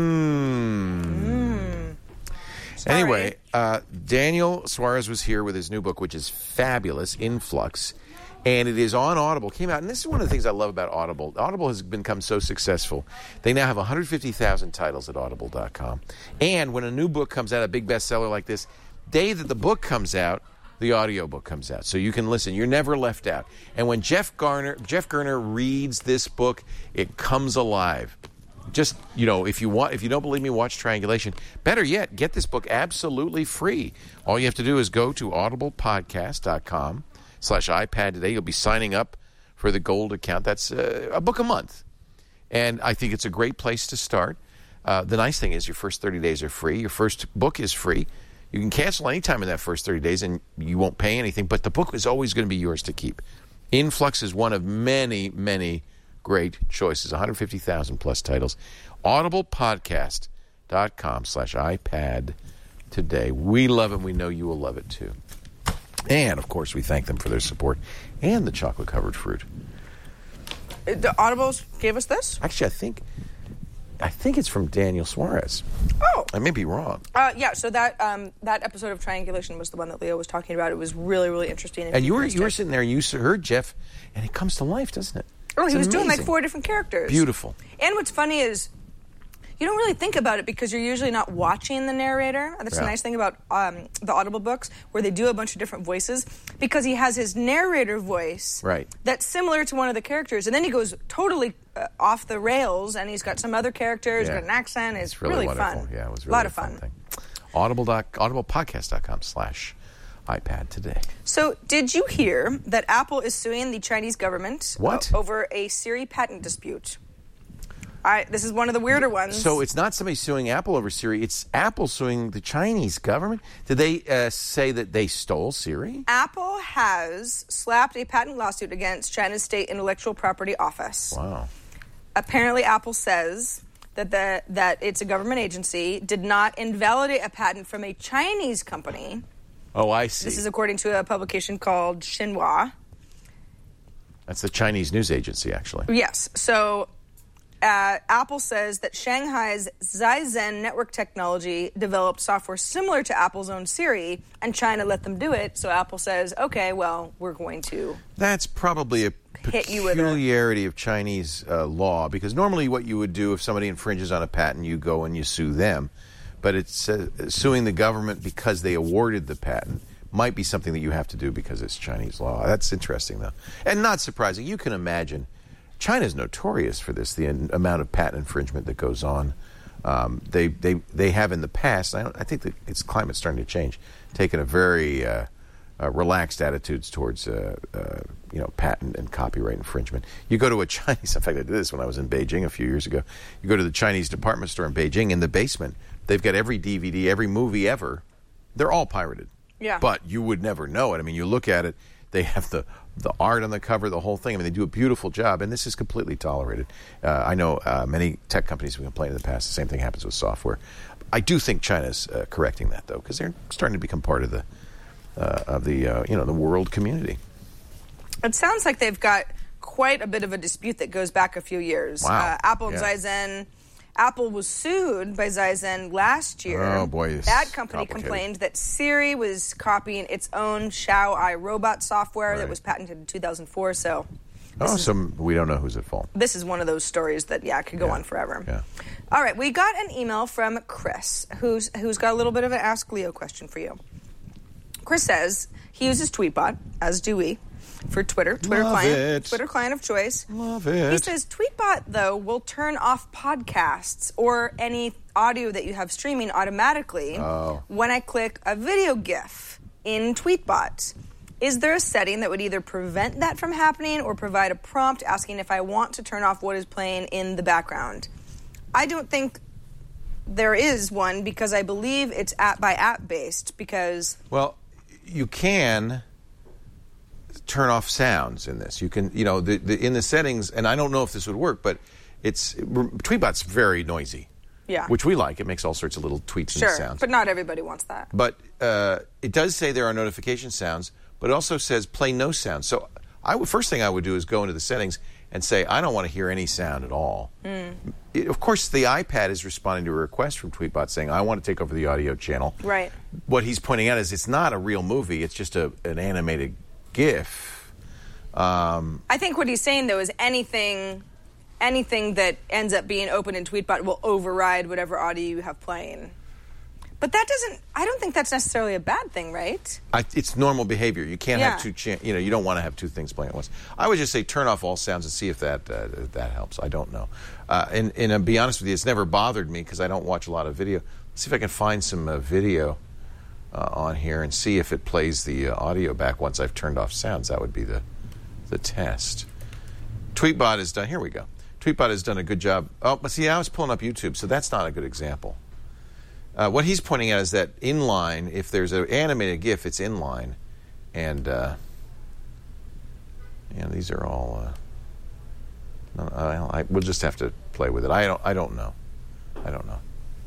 Mmm. Anyway, uh, Daniel Suarez was here with his new book, which is fabulous, Influx. And it is on Audible. Came out, and this is one of the things I love about Audible. Audible has become so successful. They now have one hundred fifty thousand titles at audible dot com. And when a new book comes out, a big bestseller like this, day that the book comes out, the audiobook comes out. So you can listen. You're never left out. And when Jeff Garner, Jeff Gerner reads this book, it comes alive. just, you know, if you want, if you don't believe me, watch Triangulation. Better yet, get this book absolutely free. All you have to do is go to audiblepodcast.com slash iPad today. You'll be signing up for the gold account. That's uh, a book a month. And I think it's a great place to start. Uh, the nice thing is your first thirty days are free. Your first book is free. You can cancel any time in that first thirty days and you won't pay anything, but the book is always going to be yours to keep. Influx is one of many, many great choices. one hundred fifty thousand plus titles. audiblepodcast.com slash iPad today. We love it. We know you will love it too. And, of course, we thank them for their support and the chocolate-covered fruit. The Audibles gave us this? Actually, I think... I think it's from Daniel Suarez. Oh. I may be wrong. Uh, yeah, so that um, that episode of Triangulation was the one that Leo was talking about. It was really, really interesting. And you were you were sitting there and you heard Jeff, and it comes to life, doesn't it? Oh, It's he was doing like amazing. four different characters. Beautiful. And what's funny is you don't really think about it because you're usually not watching the narrator. That's Yeah. the nice thing about um, the Audible books, where they do a bunch of different voices, because he has his narrator voice Right. that's similar to one of the characters, and then he goes totally uh, off the rails, and he's got some other characters, Yeah. got an accent. It's, It's really, really wonderful. fun. Yeah, it was a really lot a of fun. thing. Audible doc, audiblepodcast.com slash iPad today. So, did you hear that Apple is suing the Chinese government What? o- over a Siri patent dispute? I, this is one of the weirder ones. So it's not somebody suing Apple over Siri. It's Apple suing the Chinese government. Did they uh, say that they stole Siri? Apple has slapped a patent lawsuit against China's State Intellectual Property Office. Wow. Apparently, Apple says that the, that it's a government agency, did not invalidate a patent from a Chinese company. Oh, I see. This is according to a publication called Xinhua. That's the Chinese news agency, actually. Yes. So uh, Apple says that Shanghai's Zaizen network technology developed software similar to Apple's own Siri, and China let them do it. So Apple says, okay, well, we're going to... That's probably a Hit you with a- peculiarity of Chinese uh, law, because normally what you would do if somebody infringes on a patent, you go and you sue them. But it's uh, suing the government because they awarded the patent might be something that you have to do because it's Chinese law. That's interesting, though. And not surprising. You can imagine China's notorious for this, the in- amount of patent infringement that goes on. Um, they, they, they have in the past, I, don't, I think that its climate's starting to change, taken a very uh, uh, relaxed attitudes towards uh, uh, you know, patent and copyright infringement. You go to a Chinese, in fact, I did this when I was in Beijing a few years ago. You go to the Chinese department store in Beijing, in the basement, they've got every D V D, every movie ever. They're all pirated. Yeah. But you would never know it. I mean, you look at it, they have the, the art on the cover, the whole thing. I mean, they do a beautiful job, and this is completely tolerated. Uh, I know uh, many tech companies have complained in the past. The same thing happens with software. I do think China's uh, correcting that, though, because they're starting to become part of the uh, of the uh, you know the world community. It sounds like they've got quite a bit of a dispute that goes back a few years. Wow. Uh, Apple and Yeah. Zaizen... Apple was sued by Zaizen last year. Oh, boy, it's That company complicated. complained that Siri was copying its own Xiao iRobot software Right. that was patented in two thousand four. So Oh, so we don't know who's at fault. this is one of those stories that, yeah, could go Yeah. on forever. Yeah. All right, we got an email from Chris, who's who's got a little bit of an Ask Leo question for you. Chris says he uses Tweetbot, as do we, for Twitter. Twitter Love client, it. Twitter client of choice. Love it. He says Tweetbot, though, will turn off podcasts or any audio that you have streaming automatically Oh. when I click a video GIF in Tweetbot. Is there a setting that would either prevent that from happening or provide a prompt asking if I want to turn off what is playing in the background? I don't think there is one because I believe it's app by app based because... Well, you can turn off sounds in this. You can, you know, the, the, in the settings, and I don't know if this would work, but it's Tweetbot's very noisy. Yeah. Which we like. It makes all sorts of little tweets Sure, and sounds. but not everybody wants that. But uh, it does say there are notification sounds, but it also says play no sound. So I would, first thing I would do is go into the settings and say, I don't want to hear any sound at all. Mm. It, of course, the iPad is responding to a request from Tweetbot saying, I want to take over the audio channel. Right. What he's pointing out is it's not a real movie. It's just a, an animated GIF. Um, I think what he's saying, though, is anything anything that ends up being open in Tweetbot will override whatever audio you have playing. But that doesn't, I don't think that's necessarily a bad thing, right? I, it's normal behavior. You can't Yeah. have two, cha- you know, you don't want to have two things playing at once. I would just say turn off all sounds and see if that uh, that helps. I don't know. Uh, and, and to be honest with you, it's never bothered me because I don't watch a lot of video. Let's see if I can find some uh, video uh, on here and see if it plays the uh, audio back once I've turned off sounds. That would be the the test. Tweetbot has done, here we go. Tweetbot has done a good job. Oh, but see, I was pulling up YouTube, so that's not a good example. Uh, what he's pointing out is that inline, if there's an animated GIF, it's inline. And, uh, yeah, these are all, uh, no, I, I, we'll just have to play with it. I don't, I don't know. I don't know.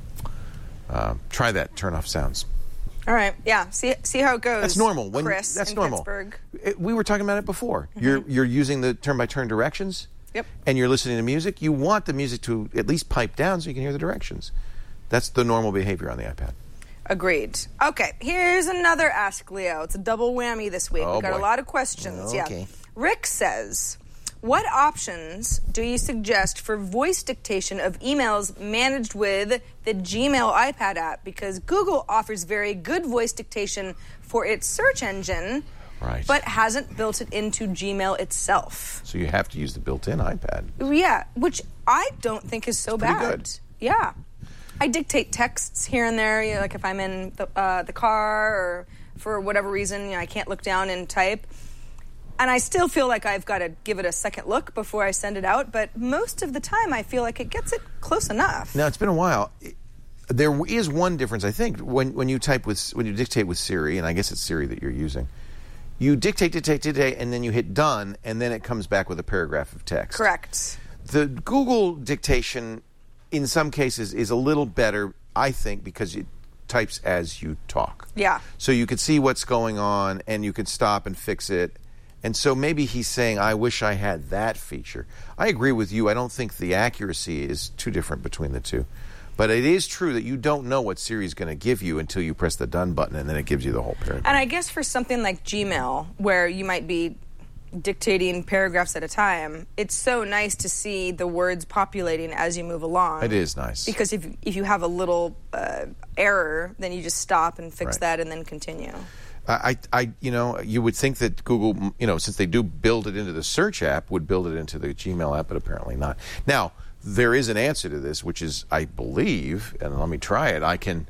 Uh, try that, turn off sounds. All right, yeah. See, see how it goes. That's normal. When, Chris that's in normal. Pittsburgh. It, we were talking about it before. Mm-hmm. You're you're using the turn-by-turn directions. Yep. And you're listening to music. You want the music to at least pipe down so you can hear the directions. That's the normal behavior on the iPad. Agreed. Okay, here's another Ask Leo. It's a double whammy this week. Oh, We've got boy. a lot of questions. Okay. Yeah. Rick says, what options do you suggest for voice dictation of emails managed with the Gmail iPad app? Because Google offers very good voice dictation for its search engine, Right. but hasn't built it into Gmail itself. So you have to use the built-in iPad. Yeah, which I don't think is so It's pretty bad. good. Yeah. I dictate texts here and there, you know, like if I'm in the, uh, the car or for whatever reason, you know, I can't look down and type. And I still feel like I've got to give it a second look before I send it out, but most of the time I feel like it gets it close enough. Now, it's been a while. There is one difference, I think, when, when you type with, when you dictate with Siri, and I guess it's Siri that you're using, you dictate, dictate, dictate, and then you hit done, and then it comes back with a paragraph of text. Correct. The Google dictation, in some cases, is a little better, I think, because it types as you talk. Yeah. So you could see what's going on, and you could stop and fix it. And so maybe he's saying, I wish I had that feature. I agree with you. I don't think the accuracy is too different between the two. But it is true that you don't know what Siri's going to give you until you press the done button, and then it gives you the whole paragraph. And I guess for something like Gmail, where you might be dictating paragraphs at a time, it's so nice to see the words populating as you move along. It is nice. Because if, if you have a little uh, error, then you just stop and fix Right. that and then continue. I, I, you know, you would think that Google, you know, since they do build it into the search app, would build it into the Gmail app, but apparently not. Now, there is an answer to this, which is, I believe, and let me try it. I can,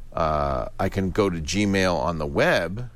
uh, I can go to Gmail on the web,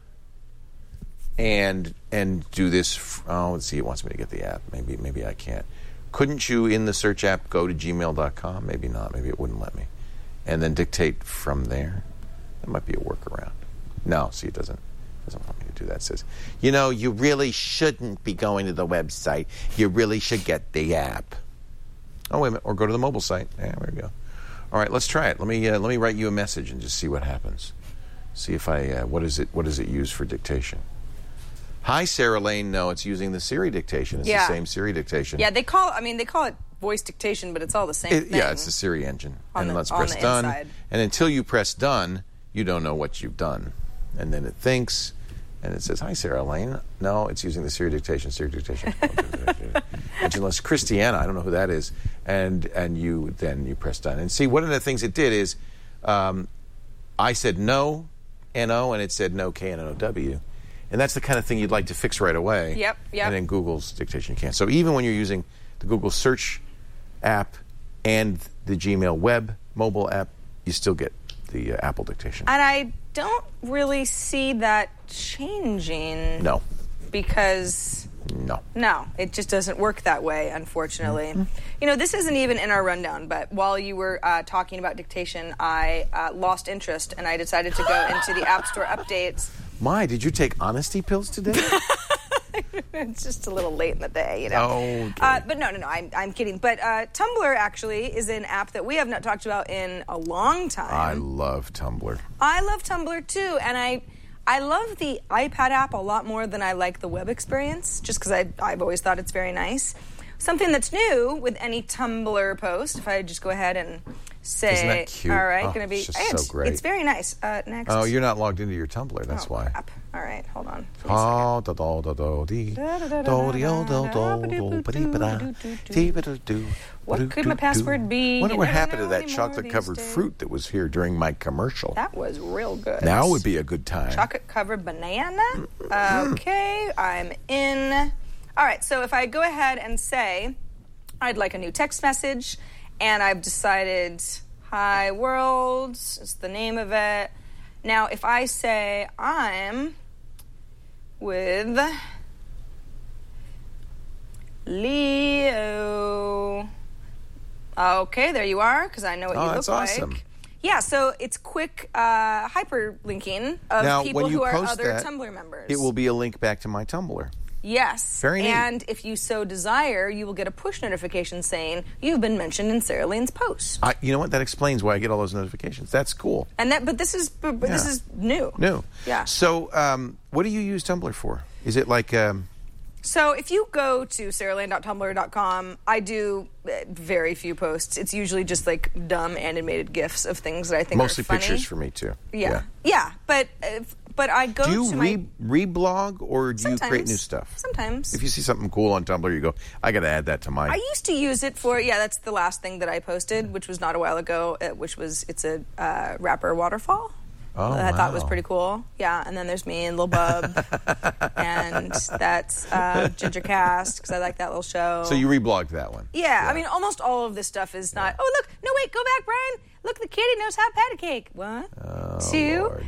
and and do this. F- oh, let's see. It wants me to get the app. Maybe, maybe I can't. Couldn't you, in the search app, go to gmail dot com? Maybe not. Maybe it wouldn't let me, and then dictate from there. That might be a workaround. No, see, it doesn't doesn't want me to do that. It says, you know, you really shouldn't be going to the website. You really should get the app. Oh, wait a minute. Or go to the mobile site. Yeah, there we go. All right, let's try it. Let me uh, let me write you a message and just see what happens. See if I uh, what is it what does it use for dictation? Hi, Sarah Lane. No, it's using the Siri dictation. It's Yeah. the same Siri dictation. Yeah, they call I mean, they call it voice dictation, but it's all the same It- thing. yeah, it's the Siri engine. On and the- let's on press the done. inside. And until you press done, you don't know what you've done. And then it thinks, and it says, hi, Sarah Lane. No, it's using the Siri dictation, Siri dictation. Unless Christiana, I don't know who that is. And and you then you press done. And see, one of the things it did is um, I said no, N O, and it said no, K N O W. And that's the kind of thing you'd like to fix right away. Yep, yep. And in Google's dictation, you can't. So even when you're using the Google search app and the Gmail web mobile app, you still get the uh, Apple dictation. And I don't really see that changing. No. Because No. no, it just doesn't work that way, unfortunately. Mm-hmm. You know, this isn't even in our rundown, but while you were uh, talking about dictation, I uh, lost interest and I decided to go into the App Store updates. My, did you take honesty pills today? It's just a little late in the day, you know. Okay. Uh, but no, no, no, I'm, I'm kidding. But uh, Tumblr actually is an app that we have not talked about in a long time. I love Tumblr. I love Tumblr too, and I I love the iPad app a lot more than I like the web experience, just because I've always thought it's very nice. Something that's new with any Tumblr post, if I just go ahead and say, Isn't that cute? all right, Oh, going to be, it's just and so great. It's very nice. Uh, next. Oh, you're not logged into your Tumblr. That's Oh, why. crap. All right, hold on. Oh, do do do do dee. Do dee oh do do do ba dee ba da. Dee ba da do. What could my password be? Wonder You what never happened to know that anymore chocolate-covered these days. fruit that was here during my commercial. That was real good. Now would be a good time. Chocolate-covered banana. Okay, I'm in. All right, so if I go ahead and say I'd like a new text message, and I've decided Hi World is the name of it. Now, if I say I'm with Leo. Okay, there you are, because I know what Oh, you look that's awesome. like. Yeah, so it's quick uh, hyperlinking of Now, people when you who are post other that, Tumblr members. It will be a link back to my Tumblr. Yes. Very neat. And if you so desire, you will get a push notification saying you've been mentioned in Sarah Lane's post. I, you know what? That explains why I get all those notifications. That's cool. And that, but this is, but, but this Yeah. is new. New. Yeah. So, um, what do you use Tumblr for? Is it like, um, So if you go to sarah lane dot tumblr dot com, I do uh, very few posts. It's usually just like dumb animated GIFs of things that I think mostly are funny. pictures for me too? Yeah. Yeah, but uh, but I go Do you to re- my reblog or do you create Sometimes. new stuff? Sometimes. If you see something cool on Tumblr, you go, I got to add that to my. I used to use it for, yeah, that's the last thing that I posted, which was not a while ago, uh, which was, it's a uh, rapper waterfall. Oh, that I thought was wow. pretty cool. Yeah, and then there's me and Lil Bub, and that's uh, Ginger Cast, because I like that little show. So you reblogged that one? Yeah, I mean, almost all of this stuff is not, oh, look, no, wait, go back, Brian. Look, the kitty knows how to pat a cake. One, Oh, two, Lord.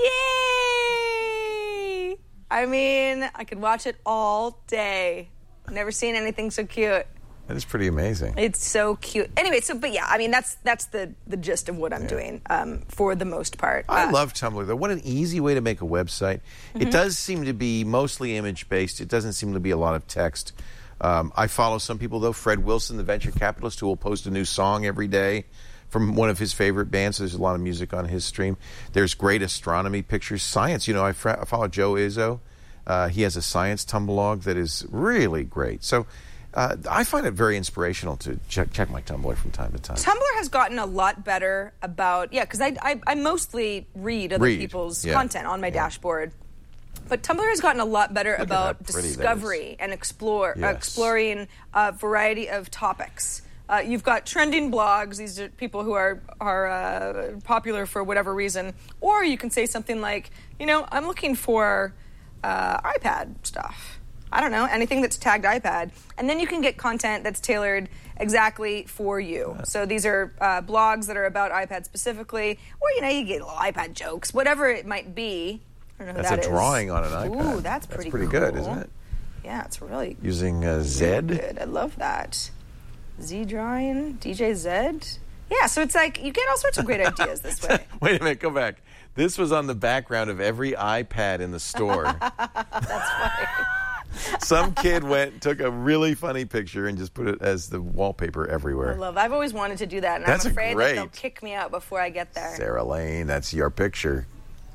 yay! I mean, I could watch it all day. Never seen anything so cute. That is pretty amazing. It's so cute. Anyway, so but yeah, I mean that's that's the the gist of what I'm doing um, for the most part. I Uh, love Tumblr, though. What an easy way to make a website. Mm-hmm. It does seem to be mostly image-based. It doesn't seem to be a lot of text. Um, I follow some people, though. Fred Wilson, the venture capitalist, who will post a new song every day from one of his favorite bands. There's a lot of music on his stream. There's great astronomy pictures. Science, you know, I, fr- I follow Joe Izzo. Uh, he has a science Tumblr that is really great. So uh, I find it very inspirational to check, check my Tumblr from time to time. Tumblr has gotten a lot better about yeah, because I, I I mostly read other Read, people's yeah. content on my dashboard. But Tumblr has gotten a lot better Look at about how pretty that discovery and explore uh, Yes. exploring a variety of topics. Uh, you've got trending blogs; these are people who are are uh, popular for whatever reason. Or you can say something like, you know, I'm looking for uh, iPad stuff. I don't know, anything that's tagged iPad. And then you can get content that's tailored exactly for you. So these are uh, blogs that are about iPad specifically, or, you know, you get little iPad jokes, whatever it might be. I don't know who That's that a is. drawing on an iPad. Ooh, that's pretty pretty cool. good, isn't it? Yeah, it's really Using uh, Zed. good. I love that. Z drawing, D J Zed. Yeah, so it's like you get all sorts of great ideas this way. Wait a minute, go back. This was on the background of every iPad in the store. That's funny. Some kid went, took a really funny picture and just put it as the wallpaper I everywhere. love. I've always wanted to do that, and That's I'm afraid great. that they'll kick me out before I get there. Sarah Lane, that's your picture.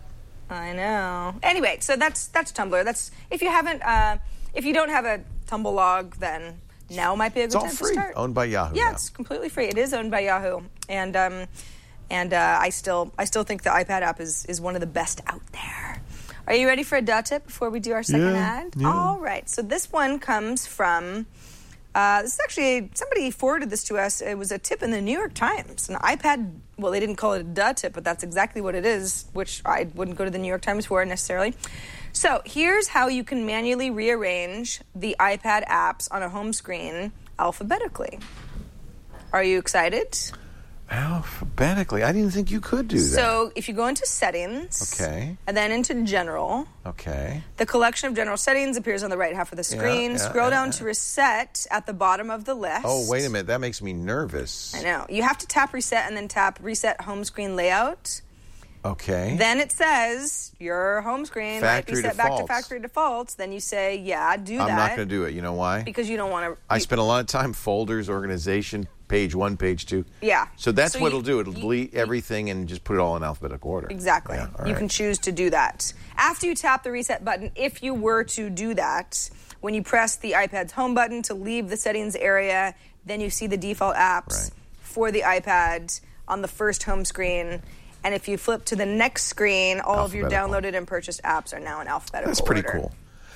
I know. Anyway, so that's that's Tumblr. That's if you haven't, uh, if you don't have a Tumblr, then now might be a good It's all time free, to start. owned by Yahoo Yeah, now. it's completely free. It is owned by Yahoo, and um, and uh, I still I still think the iPad app is is one of the best out there. Are you ready for a dot tip before we do our second Yeah, ad? yeah. All right. So this one comes from. Uh, this is actually, somebody forwarded this to us. It was a tip in the New York Times. An iPad, well, they didn't call it a duh tip, but that's exactly what it is, which I wouldn't go to the New York Times for necessarily. So here's how you can manually rearrange the iPad apps on a home screen alphabetically. Are you excited? Alphabetically. I didn't think you could do that. So if you go into settings, Okay. and then into general, Okay. the collection of general settings appears on the right half of the screen. yeah, Scroll yeah, down yeah. to reset at the bottom of the list. Oh, wait a minute. That makes me nervous. I know. You have to tap reset and then tap reset home screen layout. Okay. Then it says your home screen Factory might be set back to defaults. factory defaults. Then you say, yeah, do I'm that. not going to do it. You know why? Because you don't want to. I spent a lot of time folders, organization, page one, page two. Yeah. So that's So what you- it'll do. It'll you- delete everything and just put it all in alphabetical order. Exactly. Yeah, all You right. can choose to do that. After you tap the reset button, if you were to do that, when you press the iPad's home button to leave the settings area, then you see the default apps Right. for the iPad on the first home screen. And if you flip to the next screen, all of your downloaded and purchased apps are now in alphabetical That's pretty order. cool.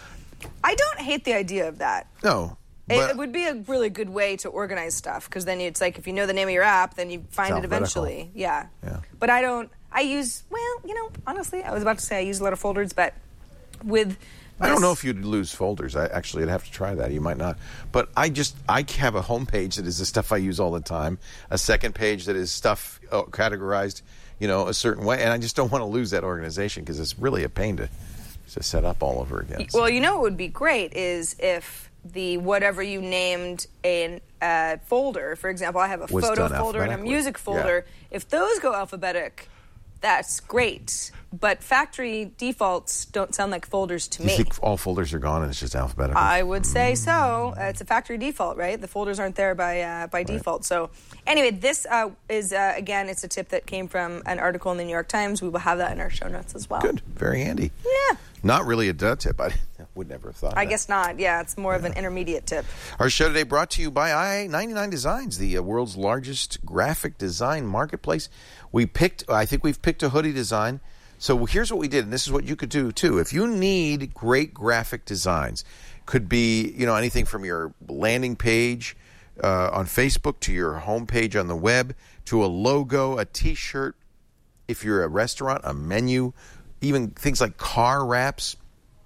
I don't hate the idea of that. No. It, but it would be a really good way to organize stuff, because then it's like if you know the name of your app, then you find it alphabetical. eventually. Yeah. Yeah. But I don't, I use, well, you know, honestly, I was about to say I use a lot of folders, but with I don't this- know if you'd lose folders. I actually, I'd have to try that. You might not. But I just, I have a home page that is the stuff I use all the time, a second page that is stuff uh, categorized, you know, a certain way, and I just don't want to lose that organization because it's really a pain to, to set up all over again. Well, you know what would be great is if the whatever you named a uh, folder, for example, I have a Was photo done folder and a alphabetically. music folder. If those go alphabetic, that's great. But factory defaults don't sound like folders to You me. think all folders are gone and it's just alphabetical? I would say so. Uh, it's a factory default, right? The folders aren't there by uh, by default. So anyway, this uh, is, uh, again, it's a tip that came from an article in the New York Times. We will have that in our show notes as well. Good. Very handy. Yeah. Not really a duh tip. I would never have thought I of that. guess not. Yeah, it's more of an intermediate tip. Our show today brought to you by I ninety-nine Designs, the uh, world's largest graphic design marketplace. We picked, I think we've picked a hoodie design. So here's what we did, and this is what you could do too. If you need great graphic designs, could be, you know, anything from your landing page uh, on Facebook to your homepage on the web to a logo, a T-shirt. If you're a restaurant, a menu, even things like car wraps.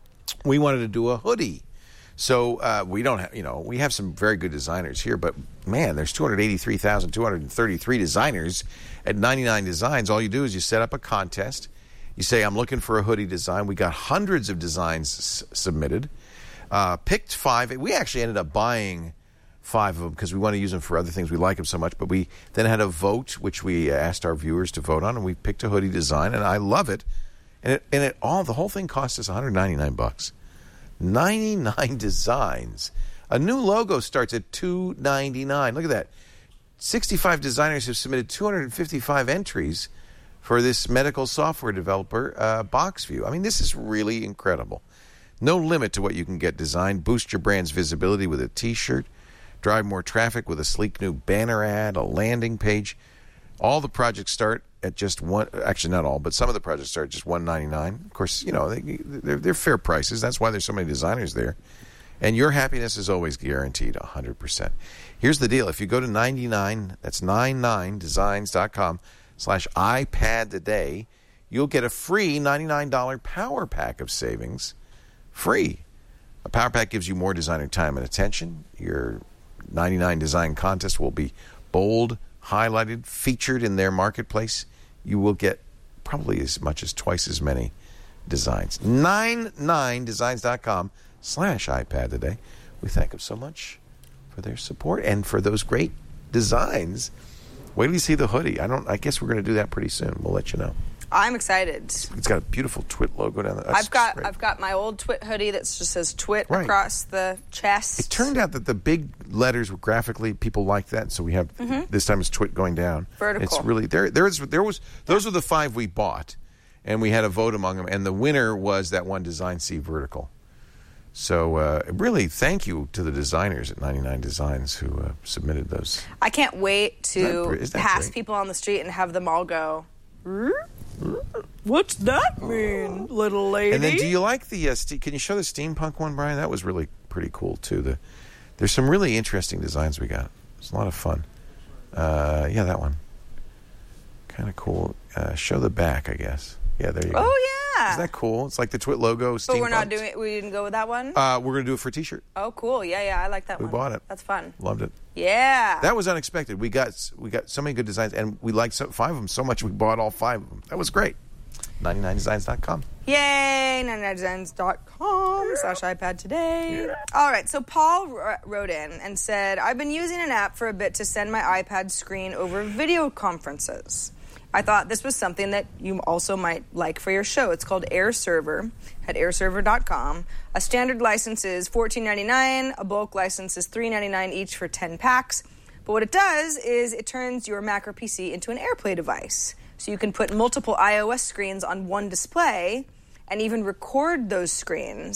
We wanted to do a hoodie. So uh, we don't have, you know, we have some very good designers here, but man, there's two hundred eighty-three thousand two hundred thirty-three designers at ninety-nine Designs. All you do is you set up a contest. You say, I'm looking for a hoodie design. We got hundreds of designs s- submitted. Uh, picked five. We actually ended up buying five of them because we want to use them for other things. We like them so much. But we then had a vote, which we asked our viewers to vote on, and we picked a hoodie design, and I love it. And it, and it all the whole thing cost us one hundred ninety-nine bucks. ninety-nine designs. A new logo starts at two ninety-nine. Look at that. sixty-five designers have submitted two hundred fifty-five entries for this medical software developer, uh, BoxView. I mean, this is really incredible. No limit to what you can get designed. Boost your brand's visibility with a T-shirt. Drive more traffic with a sleek new banner ad, a landing page. All the projects start at just one. Actually, not all, but some of the projects start at just one ninety-nine. Of course, you know they, they're, they're fair prices. That's why there's so many designers there. And your happiness is always guaranteed, one hundred percent. Here's the deal: if you go to ninety-nine, that's ninety-nine designs dot com slash iPad today, you'll get a free ninety-nine dollars power pack of savings. Free. A power pack gives you more designer time and attention. Your ninety-nine design contest will be bold, highlighted, featured in their marketplace. You will get probably as much as twice as many designs. ninety-nine designs dot com slash iPad today. We thank them so much for their support and for those great designs. Wait till you see the hoodie. I don't. I guess we're going to do that pretty soon. We'll let you know. I'm excited. It's got a beautiful Twit logo down there. That's I've got great. I've got my old Twit hoodie that just says Twit Right. across the chest. It turned out that the big letters were graphically, people like that, so we have this time it's Twit going down. Vertical. It's really there. There is there was those were the five we bought, and we had a vote among them, and the winner was that one Design C vertical. So uh, really, thank you to the designers at ninety-nine Designs who uh, submitted those. I can't wait to Isn't that- isn't that pass great? people on the street and have them all go, what's that mean, little lady? And then, do you like the? Uh, ste- can you show the steampunk one, Brian? That was really pretty cool too. The there's some really interesting designs we got. It's a lot of fun. Uh, yeah, that one. Kind of cool. Uh, show the back, I guess. Yeah, there you go. Oh yeah. Isn't that cool? It's like the Twit logo. But we're not steampunked. doing it. We didn't go with that one. Uh, we're gonna do it for a T-shirt. Oh, cool. Yeah, yeah. I like that We one. bought it. That's fun. Loved it. Yeah. That was unexpected. We got we got so many good designs, and we liked so, five of them so much we bought all five of them. That was great. ninety-nine designs dot com. Yay! ninety-nine designs dot com slash iPad today. All right, so Paul r- wrote in and said, I've been using an app for a bit to send my iPad screen over video conferences. I thought this was something that you also might like for your show. It's called AirServer at air server dot com. A standard license is fourteen ninety-nine. A bulk license is three ninety-nine each for ten packs. But what it does is it turns your Mac or P C into an AirPlay device. So you can put multiple iOS screens on one display and even record those screens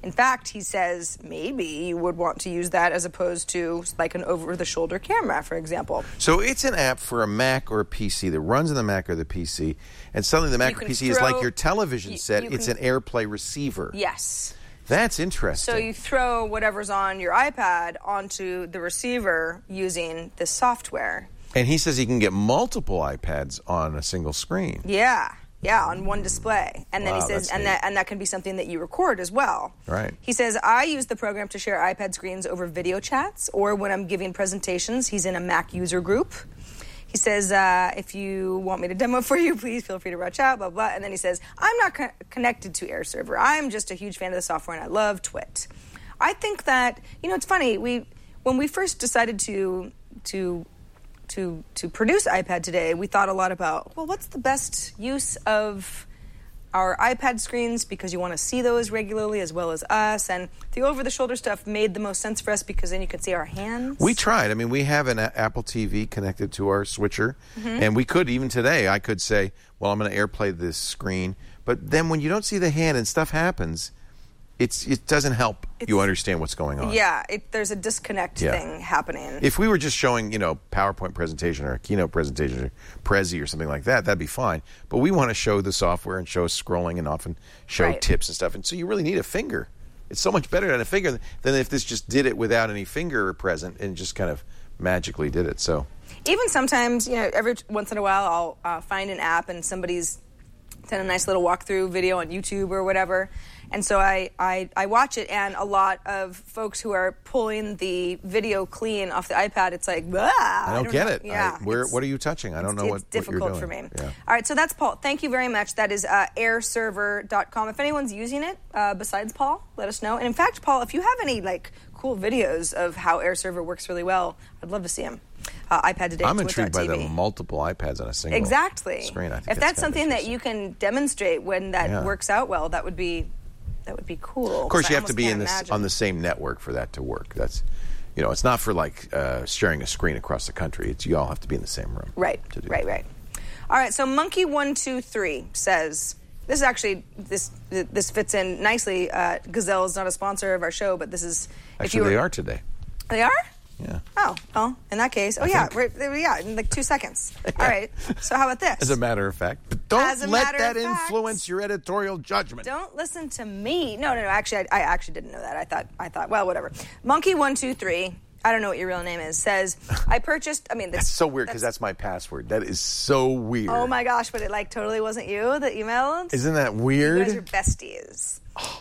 In fact, he says maybe you would want to use that as opposed to like an over-the-shoulder camera, for example. So it's an app for a Mac or a P C that runs on the Mac or the P C, and suddenly the Mac You or can P C is throw- like your television you- set. you It's can- an AirPlay receiver. Yes. That's interesting. So you throw whatever's on your iPad onto the receiver using this software. And he says he can get multiple iPads on a single screen. Yeah, yeah, on one display. And then Wow, he says, that's and neat. that and that can be something that you record as well. Right. He says, I use the program to share iPad screens over video chats or when I'm giving presentations. He's in a Mac user group. He says, uh, if you want me to demo for you, please feel free to reach out, blah, blah. And then he says, I'm not co- connected to AirServer. I'm just a huge fan of the software, and I love Twit. I think that, you know, it's funny. We when we first decided to to to to produce iPad Today, we thought a lot about, well, what's the best use of our iPad screens, because you want to see those regularly as well as us. And the over-the-shoulder stuff made the most sense for us because then you could see our hands. We tried. I mean, we have an a- Apple T V connected to our switcher, Mm-hmm. and we could, even today, I could say, well, I'm going to AirPlay this screen. But then when you don't see the hand and stuff happens, it's it doesn't help you understand what's going on. Yeah, it, there's a disconnect Yeah. thing happening. If we were just showing, you know, PowerPoint presentation or a keynote presentation or Prezi or something like that, that'd be fine. But we want to show the software and show scrolling and often show Right. tips and stuff. And so you really need a finger. It's so much better than a finger than if this just did it without any finger present and just kind of magically did it. So Even sometimes, you know, every once in a while I'll uh, find an app and somebody's done a nice little walkthrough video on YouTube or whatever. And so I, I, I watch it, and a lot of folks who are pulling the video clean off the iPad, it's like, ah, I don't, get know. it. Yeah, I, where, it's- what are you touching? I don't know it's what, what difficult you're doing. for me. Yeah. All right, so that's Paul. Thank you very much. That is uh, air server dot com. If anyone's using it uh, besides Paul, let us know. And in fact, Paul, if you have any like cool videos of how AirServer works really well, I'd love to see them. Uh, iPad Today. I'm Twit intrigued dot by T V. the multiple iPads on a single Exactly. screen. I think if that's kind of something that interesting. you can demonstrate when that Yeah. works out well, that would be that would be cool. Of course, I you have to almost be can't in this imagine. on the same network for that to work. That's, you know, it's not for like uh, sharing a screen across the country. It's you all have to be in the same room. Right, to do right, that. right. All right, so Monkey one two three says, this is actually, this this fits in nicely. Uh, Gazelle is not a sponsor of our show, but this is... if Actually, you were, they are today. They are? Yeah. Oh, well, in that case, oh I yeah, think. we're, yeah, in like two seconds. All right, so how about this? As a matter of fact, but don't As a let matter that of fact- influence your editorial judgment. Don't listen to me. No, no, no. Actually, I, I actually didn't know that. I thought, I thought, well, whatever. Monkey one two three. I don't know what your real name is. Says, I purchased. I mean, this, That's so weird because that's my password. That is so weird. Oh my gosh! But it like totally wasn't you that emailed. Isn't that You weird? guys are besties.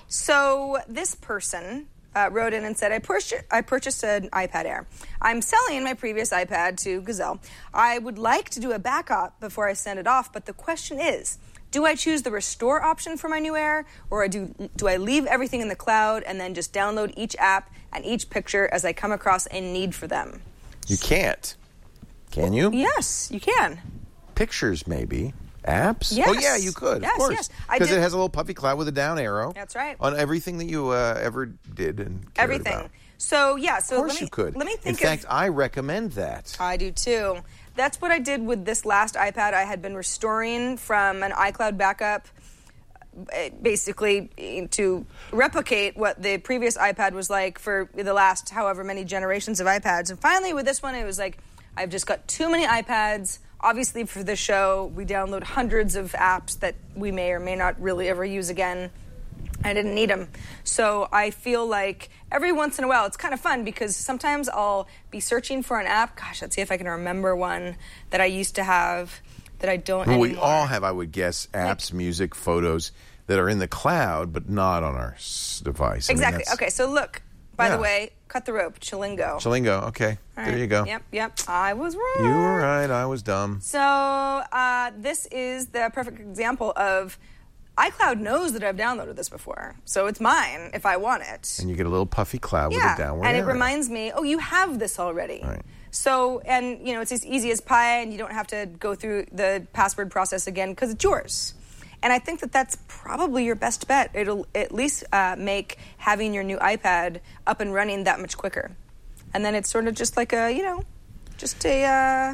So this person uh, wrote in and said, I, purchased, I purchased an iPad Air. I'm selling my previous iPad to Gazelle. I would like to do a backup before I send it off, but the question is, do I choose the restore option for my new Air, or do, do I leave everything in the cloud and then just download each app and each picture as I come across a need for them? You can't. Can you? Yes, you can. Pictures, maybe. Apps? Yes. Oh, yeah, you could, Yes, of course. yes. I Because did- it has a little puffy cloud with a down arrow. That's right. On everything that you uh, ever did and cared Everything. about. So, yeah, so Of course let me, you could. let me think In of... fact, I recommend that. I do too. That's what I did with this last iPad. I had been restoring from an iCloud backup, uh, basically to replicate what the previous iPad was like for the last however many generations of iPads. And finally, with this one, it was like, I've just got too many iPads. Obviously, for this show, we download hundreds of apps that we may or may not really ever use again. I didn't need them. So I feel like every once in a while, it's kind of fun because sometimes I'll be searching for an app. Gosh, let's see if I can remember one that I used to have that I don't Well, anymore. we all have, I would guess, apps, music, photos that are in the cloud, but not on our s- device. I mean, Exactly. that's- Okay, so look, by Yeah. the way, cut the rope, Chilingo. Chilingo, okay. All There right. you go. Yep, yep. I was wrong. You were right. I was dumb. So uh, this is the perfect example of iCloud knows that I've downloaded this before, so it's mine if I want it. And you get a little puffy cloud yeah, with a downward and it arrow. reminds me, oh, you have this already. Right. So, and you know, it's as easy as pie, and you don't have to go through the password process again because it's yours. And I think that that's probably your best bet. It'll at least uh, make having your new iPad up and running that much quicker. And then it's sort of just like a, you know, just a, uh,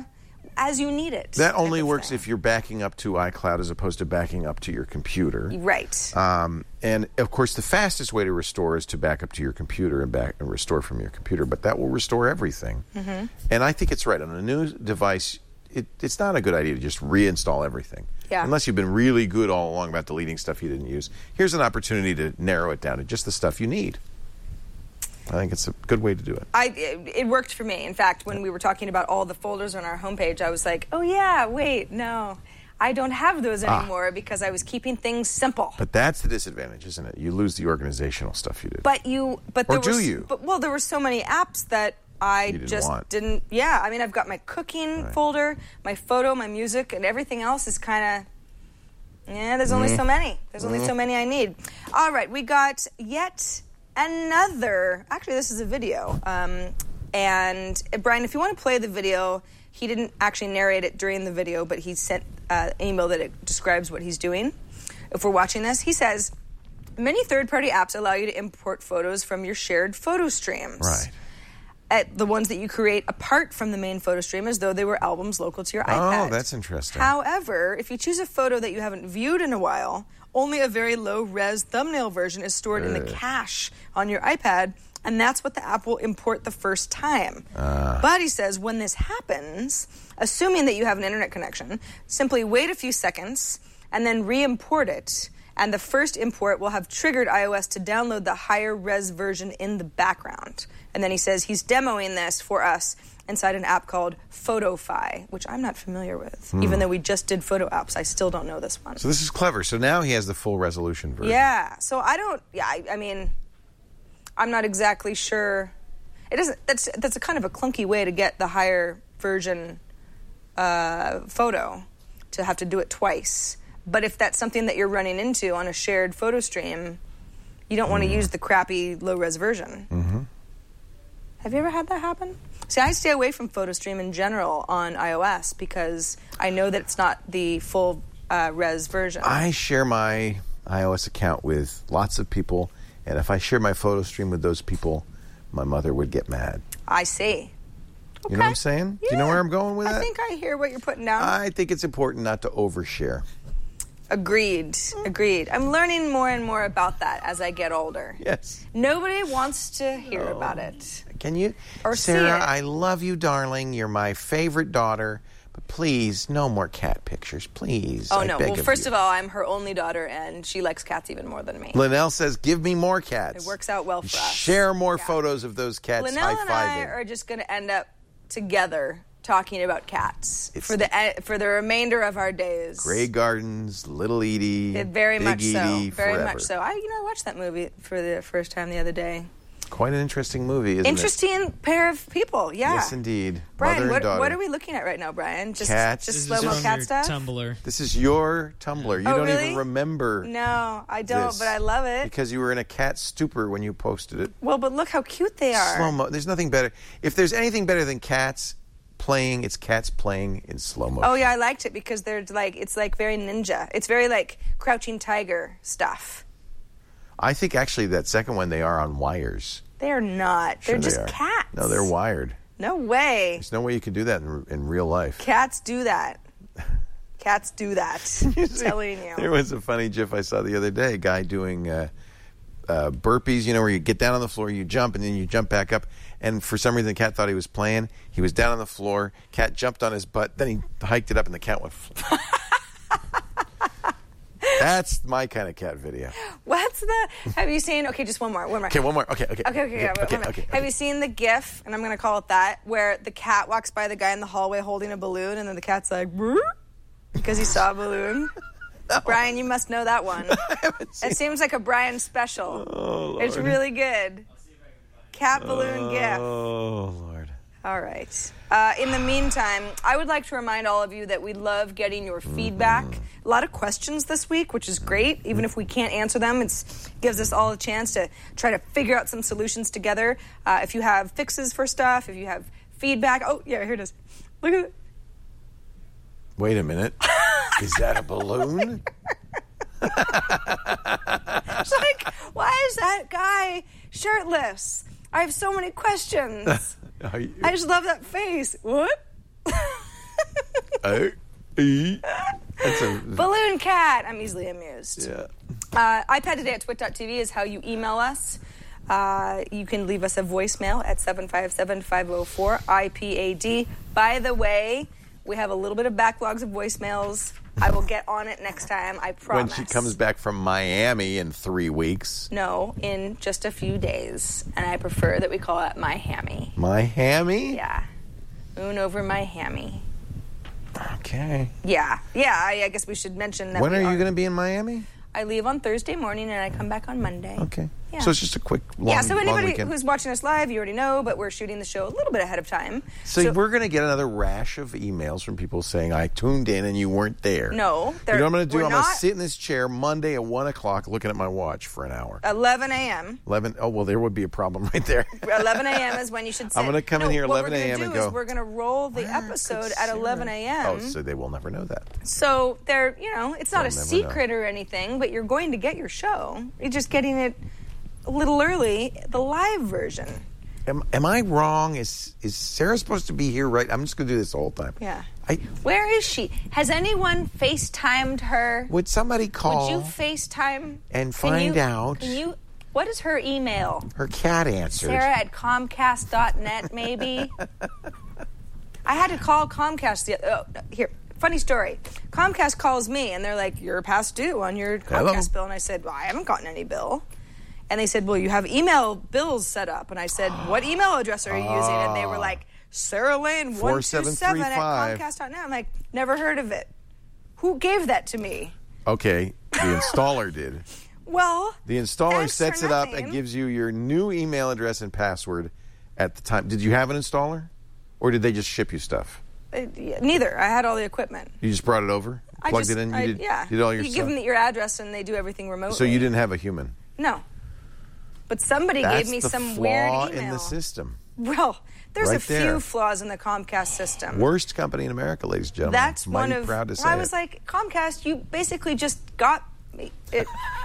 as you need it. That only works if you're backing up to iCloud as opposed to backing up to your computer. Right. Um, and, of course, the fastest way to restore is to back up to your computer and back and restore from your computer. But that will restore everything. Mm-hmm. And I think it's right. On a new device, it, it's not a good idea to just reinstall everything. Yeah. Unless you've been really good all along about deleting stuff you didn't use. Here's an opportunity to narrow it down to just the stuff you need. I think it's a good way to do it. I it, it worked for me. In fact, when we were talking about all the folders on our homepage, I was like, oh, yeah, wait, no. I don't have those anymore ah. because I was keeping things simple. But that's the disadvantage, isn't it? You lose the organizational stuff you did. But you... But or there do was, you? But, well, there were so many apps that I you didn't just want. didn't... Yeah, I mean, I've got my cooking right. folder, my photo, my music, and everything else is kind of... Yeah, there's only mm. so many. There's mm. only so many I need. All right, we got yet... another, actually this is a video, um, and uh, Brian, if you want to play the video, he didn't actually narrate it during the video, but he sent uh, an email that it describes what he's doing. If we're watching this, he says, many third-party apps allow you to import photos from your shared photo streams. Right. At the ones that you create apart from the main photo stream as though they were albums local to your iPad. Oh, that's interesting. However, if you choose a photo that you haven't viewed in a while, only a very low-res thumbnail version is stored Ugh. in the cache on your iPad, and that's what the app will import the first time. Uh. But he says when this happens, assuming that you have an internet connection, simply wait a few seconds and then re-import it, and the first import will have triggered iOS to download the higher-res version in the background. And then he says he's demoing this for us inside an app called PhotoFi, which I'm not familiar with. Hmm. Even though we just did photo apps, I still don't know this one. So this is clever. So now he has the full resolution version. Yeah. So I don't, yeah, I, I mean, I'm not exactly sure. It doesn't, that's, that's a kind of a clunky way to get the higher version uh, photo, to have to do it twice. But if that's something that you're running into on a shared photo stream, you don't want to mm. use the crappy low-res version. Mm-hmm. Have you ever had that happen? See, I stay away from PhotoStream in general on iOS because I know that it's not the full uh, res version. I share my iOS account with lots of people, and if I share my PhotoStream with those people, my mother would get mad. I see. You okay. know what I'm saying? Yeah. Do you know where I'm going with that? I think I hear what you're putting down. I think it's important not to overshare. Agreed. Agreed. I'm learning more and more about that as I get older. Yes. Nobody wants to hear no. about it. Can you? Or Sarah, see it. I love you, darling. You're my favorite daughter. But please, no more cat pictures, please. Oh, I no. beg Well, of first you. of all, I'm her only daughter, and she likes cats even more than me. Linnell says, give me more cats. It works out well for us. Share more yeah. photos of those cats. Linnell high-fiving. and I are just going to end up together talking about cats It's for the for the remainder of our days. Grey Gardens, Little Edie, it, very Big much so. Edie, Very forever. much so. I you know I watched that movie for the first time the other day. Quite an interesting movie, isn't Interesting it? Interesting pair of people. Yeah. Yes, indeed. Brian, Mother what, and daughter. what are we looking at right now, Brian? Just Cats. just This slow is mo from cat your stuff. Tumblr. This is your Tumblr. You Oh, don't really? even remember. No, I don't, this but I love it. Because you were in a cat stupor when you posted it. Well, but look how cute they are. Slow mo. There's nothing better. If there's anything better than cats playing, it's cats playing in slow motion. Oh yeah, I liked it because they're like it's like very ninja. It's very like Crouching Tiger stuff. I think actually that second one they are on wires. They are not. Sure they're just they are. cats. No, they're wired. No way. There's no way you can do that in, in real life. Cats do that. Cats do that. I'm telling you. There was a funny GIF I saw the other day. A guy doing uh, uh, burpees, you know, where you get down on the floor, you jump, and then you jump back up. And for some reason, the cat thought he was playing. He was down on the floor. Cat jumped on his butt. Then he hiked it up, and the cat went. That's my kind of cat video. What's the? Have you seen? Okay, just one more. One more. Okay, one more. Okay, okay. Okay, okay, yeah, okay, one more. okay, Have okay. you seen the GIF? And I'm going to call it that, where the cat walks by the guy in the hallway holding a balloon, and then the cat's like, "Brr," because he saw a balloon. No. Brian, you must know that one. I haven't seen it seems like a Brian special. Oh, Lord. It's really good. Cat balloon oh, GIF. Oh, Lord. All right. Uh, in the meantime, I would like to remind all of you that we love getting your feedback. Mm-hmm. A lot of questions this week, which is great. Even if we can't answer them, it gives us all a chance to try to figure out some solutions together. Uh, if you have fixes for stuff, if you have feedback. Oh, yeah, here it is. Look at it. Wait a minute. Is that a balloon? It's like, why is that guy shirtless? I have so many questions. I just love that face. What? Uh, e. That's a Balloon cat. I'm easily amused. yeah. Uh, iPad Today at twit dot t v is how you email us. Uh, you can leave us a voicemail at seven five seven, five oh four, I P A D. By the way, we have a little bit of backlogs of voicemails. I will get on it next time, I promise. When she comes back from Miami in three weeks. No, in just a few days. And I prefer that we call it my hammy. My hammy? Yeah. Moon over my hammy. Okay. Yeah. Yeah, I, I guess we should mention that When we are you going to be in Miami? I leave on Thursday morning and I come back on Monday. Okay. Yeah. So it's just a quick, long, yeah, so long anybody weekend. who's watching us live, you already know, but we're shooting the show a little bit ahead of time. So, we're going to get another rash of emails from people saying, I tuned in and you weren't there. No. You know what I'm going to do? we're I'm going to not- sit in this chair Monday at one o'clock looking at my watch for an hour. eleven a.m. eleven Oh, well, there would be a problem right there. eleven a.m. is when you should sit. I'm gonna come in No, here what eleven we're gonna a.m. do and is go, We're going to roll the episode at eleven a.m. Oh, so they will never know that. So they're, you know, it's not They'll a never secret or anything, but you're going to get your show. You're just getting it a little early, the live version. Am, am I wrong? Is is Sarah supposed to be here right? I'm just going to do this the whole time. Yeah. I, Where is she? Has anyone FaceTimed her? would somebody call Would you FaceTime? and Can find you- out? Can you? What is her email? Her cat answered. Sarah at Comcast dot net, maybe. I had to call Comcast. The, oh, here, funny story. Comcast calls me, and they're like, "You're past due on your Comcast Hello. bill." And I said, "Well, I haven't gotten any bill." And they said, "Well, you have email bills set up." And I said, "What email address are you using?" And they were like, Sarah Lane one two seven at Comcast dot net. I'm like, never heard of it. Who gave that to me? Okay, the installer did. Well, The installer answer sets it up nothing. and gives you your new email address and password at the time. Did you have an installer? Or did they just ship you stuff? Uh, yeah, neither. I had all the equipment. You just brought it over? I Plugged just, it in? You I, did, yeah. did all your You stuff? give them your address and they do everything remotely. So you didn't have a human? No. But somebody That's gave me the some flaw weird email. in the system. Well, there's Right a few there. flaws in the Comcast system. Worst company in America, ladies and gentlemen. That's Mighty one of. proud to say I was it. like, Comcast, you basically just got me. It,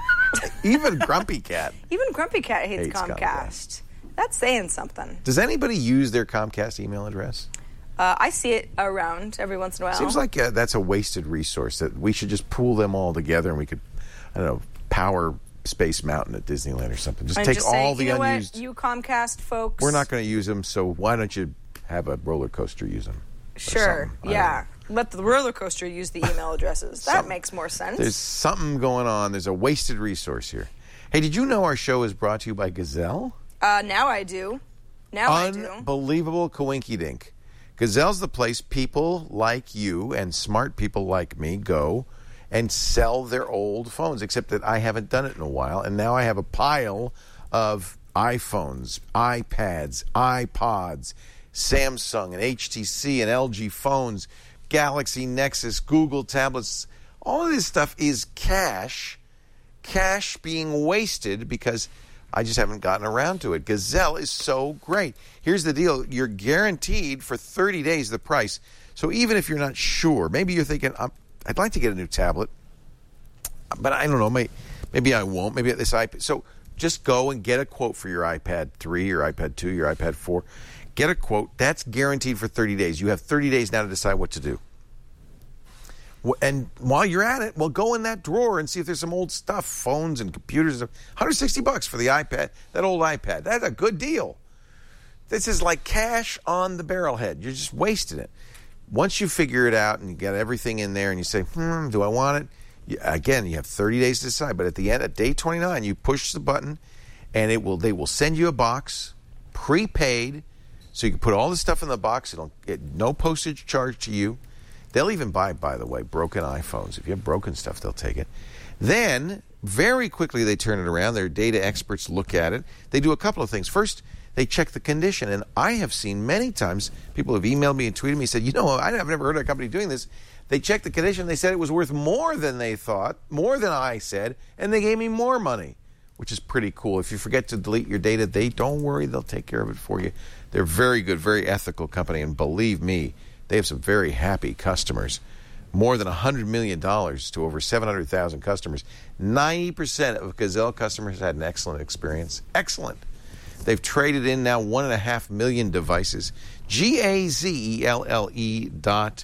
Even Grumpy Cat. even Grumpy Cat hates, Hates Comcast. Comcast. That's saying something. Does anybody use their Comcast email address? Uh, I see it around every once in a while. Seems like uh, that's a wasted resource, that we should just pool them all together and we could, I don't know, power Space Mountain at Disneyland or something. Just I'm take just all saying, the you know unused. What? You Comcast folks. We're not going to use them, so why don't you have a roller coaster use them? or Sure. something? I Yeah. Let the roller coaster use the email addresses. That Some- makes more sense. There's something going on. There's a wasted resource here. Hey, did you know our show is brought to you by Gazelle? Uh, now I do. Now I do. Unbelievable coinkydink. Gazelle's the place people like you and smart people like me go and sell their old phones, except that I haven't done it in a while, and now I have a pile of iPhones, iPads, iPods, Samsung and H T C and L G phones, Galaxy Nexus, Google tablets. All of this stuff is cash, cash being wasted because I just haven't gotten around to it. Gazelle is so great. Here's the deal. You're guaranteed for thirty days the price. So even if you're not sure, maybe you're thinking, I'd like to get a new tablet, but I don't know, maybe, maybe I won't. Maybe this iPad. So just go and get a quote for your iPad three, your iPad two, your iPad four. Get a quote. That's guaranteed for thirty days. You have thirty days now to decide what to do. And while you're at it, well, go in that drawer and see if there's some old stuff, phones and computers. one hundred sixty bucks for the iPad, that old iPad. That's a good deal. This is like cash on the barrelhead. You're just wasting it. Once you figure it out and you got everything in there and you say, hmm, do I want it? You, again, you have thirty days to decide. But at the end, at day twenty-nine, you push the button and it will. They will send you a box, prepaid, so you can put all the stuff in the box. It'll get no postage charge to you. They'll even buy, by the way, broken iPhones. If you have broken stuff, they'll take it. Then, very quickly, they turn it around. Their data experts look at it. They do a couple of things. First, they check the condition. And I have seen many times, people have emailed me and tweeted me and said, you know, I've never heard of a company doing this. They checked the condition. They said it was worth more than they thought, more than I said, and they gave me more money, which is pretty cool. If you forget to delete your data, they don't worry. They'll take care of it for you. They're very good, very ethical company. And believe me, they have some very happy customers. More than one hundred million dollars to over seven hundred thousand customers. ninety percent of Gazelle customers had an excellent experience. Excellent. They've traded in now one point five million devices. G A Z E L L E dot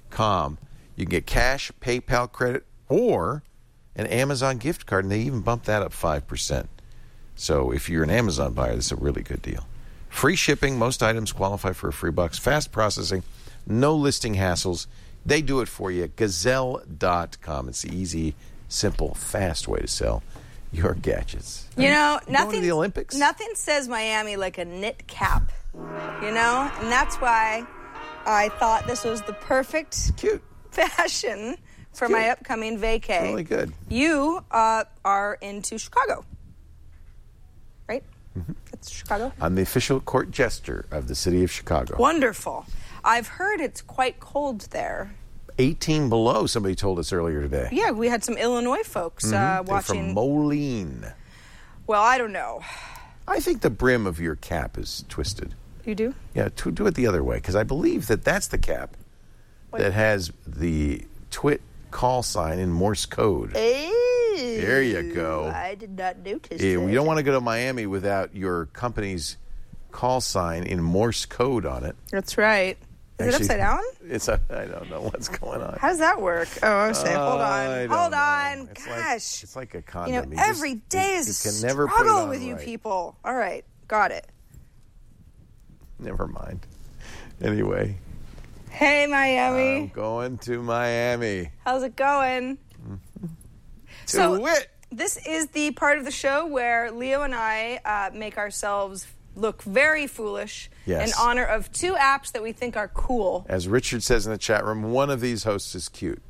com. You can get cash, PayPal credit, or an Amazon gift card, and they even bump that up five percent. So if you're an Amazon buyer, this is a really good deal. Free shipping. Most items qualify for a free box. Fast processing. No listing hassles. They do it for you. Gazelle dot com. It's the easy, simple, fast way to sell your gadgets. You know, you nothing. Going to the Olympics? Nothing says Miami like a knit cap. You know, and that's why I thought this was the perfect Cute. fashion for Cute. my upcoming vacay. Really good. You uh, are into Chicago, right? Mm-hmm. That's Chicago. I'm the official court jester of the city of Chicago. Wonderful. I've heard it's quite cold there. eighteen below, somebody told us earlier today. Yeah, we had some Illinois folks Mm-hmm. uh, They're watching. from Moline. Well, I don't know. I think the brim of your cap is twisted. You do? Yeah, to, do it the other way, because I believe that that's the cap What? that has the twit call sign in Morse code. There you go. I did not notice Yeah, that. we don't want to go to Miami without your company's call sign in Morse code on it. That's right. Is Actually, it upside down? It's a, I don't know what's going on. How does that work? Oh, I say, hold I on, don't hold know. on. It's like- Gosh, it's like a you condom. know, You just- every day you- is you a can never put it struggle on with you right. people. All right, got it. Never mind. Anyway, Hey, I'm Miami, going to Miami. how's it going? To So- wit. This is the part of the show where Leo and I uh, make ourselves look very foolish Yes. in honor of two apps that we think are cool. As Richard says in the chat room, one of these hosts is cute.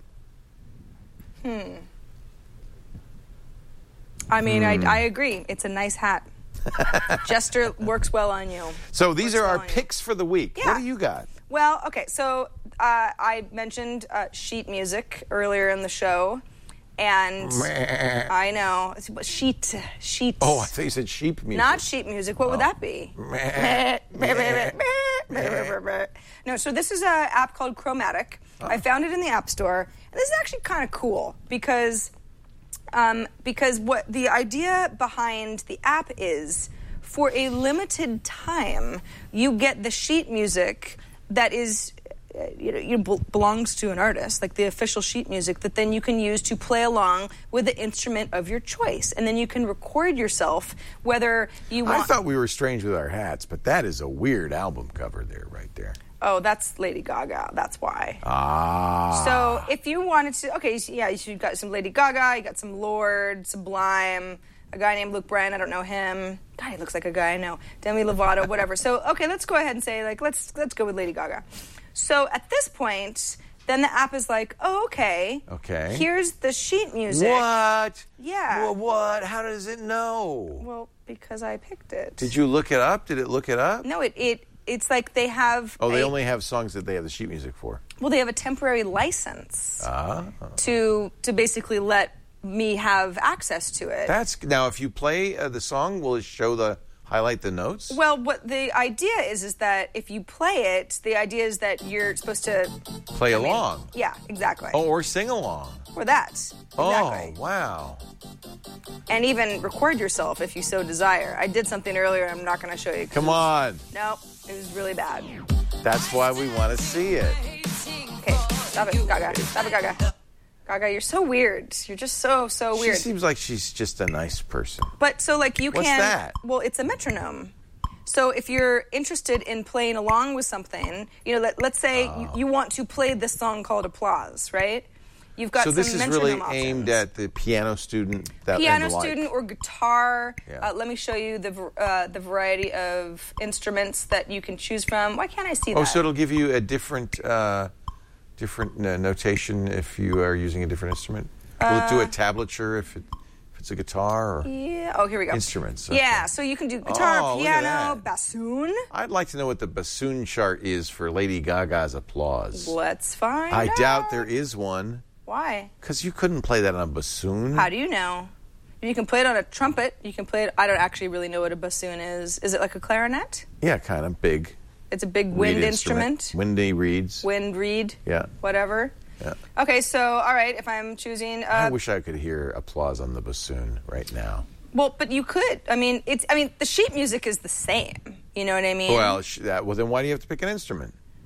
I mean, Hmm. I, I agree. It's a nice hat. Jester works well on you. So these What's are our going on? picks for the week. Yeah. What do you got? Well, okay, so uh, I mentioned uh, sheet music earlier in the show, and I know it's but sheet sheet. Oh, I thought you said sheep music. Not sheet music. What would that be? No, so this is an app called Chromatic. I found it in the App Store, and this is actually kind of cool because um, because what the idea behind the app is, for a limited time, you get the sheet music that is, uh, you know, you bel- belongs to an artist, like the official sheet music that then you can use to play along with the instrument of your choice, and then you can record yourself whether you want. I thought we were strange with our hats, but that is a weird album cover there, right there. Oh, that's Lady Gaga. That's why. Ah. So if you wanted to, okay, so yeah, you got some Lady Gaga, you got some Lorde, Sublime, a guy named Luke Bryan, I don't know him. God, he looks like a guy I know. Demi Lovato, whatever. So, okay, let's go ahead and say, like, let's let's go with Lady Gaga. So at this point, then the app is like, oh, okay. Okay. Here's the sheet music. What? Yeah. Well, what? How does it know? Well, because I picked it. Did you look it up? Did it look it up? No, it, it it's like they have Oh, they a- only have songs that they have the sheet music for. Well, they have a temporary license Ah. to to basically let me have access to it. That's now. If you play uh, the song, will it show the highlight the notes? Well, what the idea is is that if you play it, the idea is that you're supposed to Play I mean, along. yeah, exactly. Oh, or sing along. Or that. Exactly. Oh, wow. And even record yourself if you so desire. I did something earlier. I'm not going to show you. Come on. Nope, it was really bad. That's why we want to see it. Okay, stop it, Gaga. Stop it, Gaga. Gaga, you're so weird. You're just so so weird. She seems like she's just a nice person. But so like you What's can that? Well, it's a metronome. So if you're interested in playing along with something, you know, let, let's say you, you want to play this song called Applause, right? You've got So some this is metronome really options. aimed at the piano student. That piano and the like. student or guitar. Yeah. Uh, let me show you the v- uh, the variety of instruments that you can choose from. Why can't I see Oh, that? so it'll give you a different, uh, different uh, notation if you are using a different instrument. Will it do a tablature if it if it's a guitar? Or? Yeah. Oh, here we go. Instruments, okay. Yeah. So you can do guitar, Oh, look at piano, that. bassoon. I'd like to know what the bassoon chart is for Lady Gaga's Applause. Let's find I out. doubt there is one. Why? Because you couldn't play that on a bassoon. How do you know? You can play it on a trumpet. You can play it. I don't actually really know what a bassoon is. Is it like a clarinet? Yeah, kind of big. It's a big reed wind instrument. Windy reeds. Wind reed. Yeah. Whatever. Yeah. Okay, so all right, if I'm choosing, uh, I wish I could hear applause on the bassoon right now. well, but you could. I mean, it's. I mean, the sheet music is the same. You know what I mean? Well, sh- that, well, then why do you have to pick an instrument?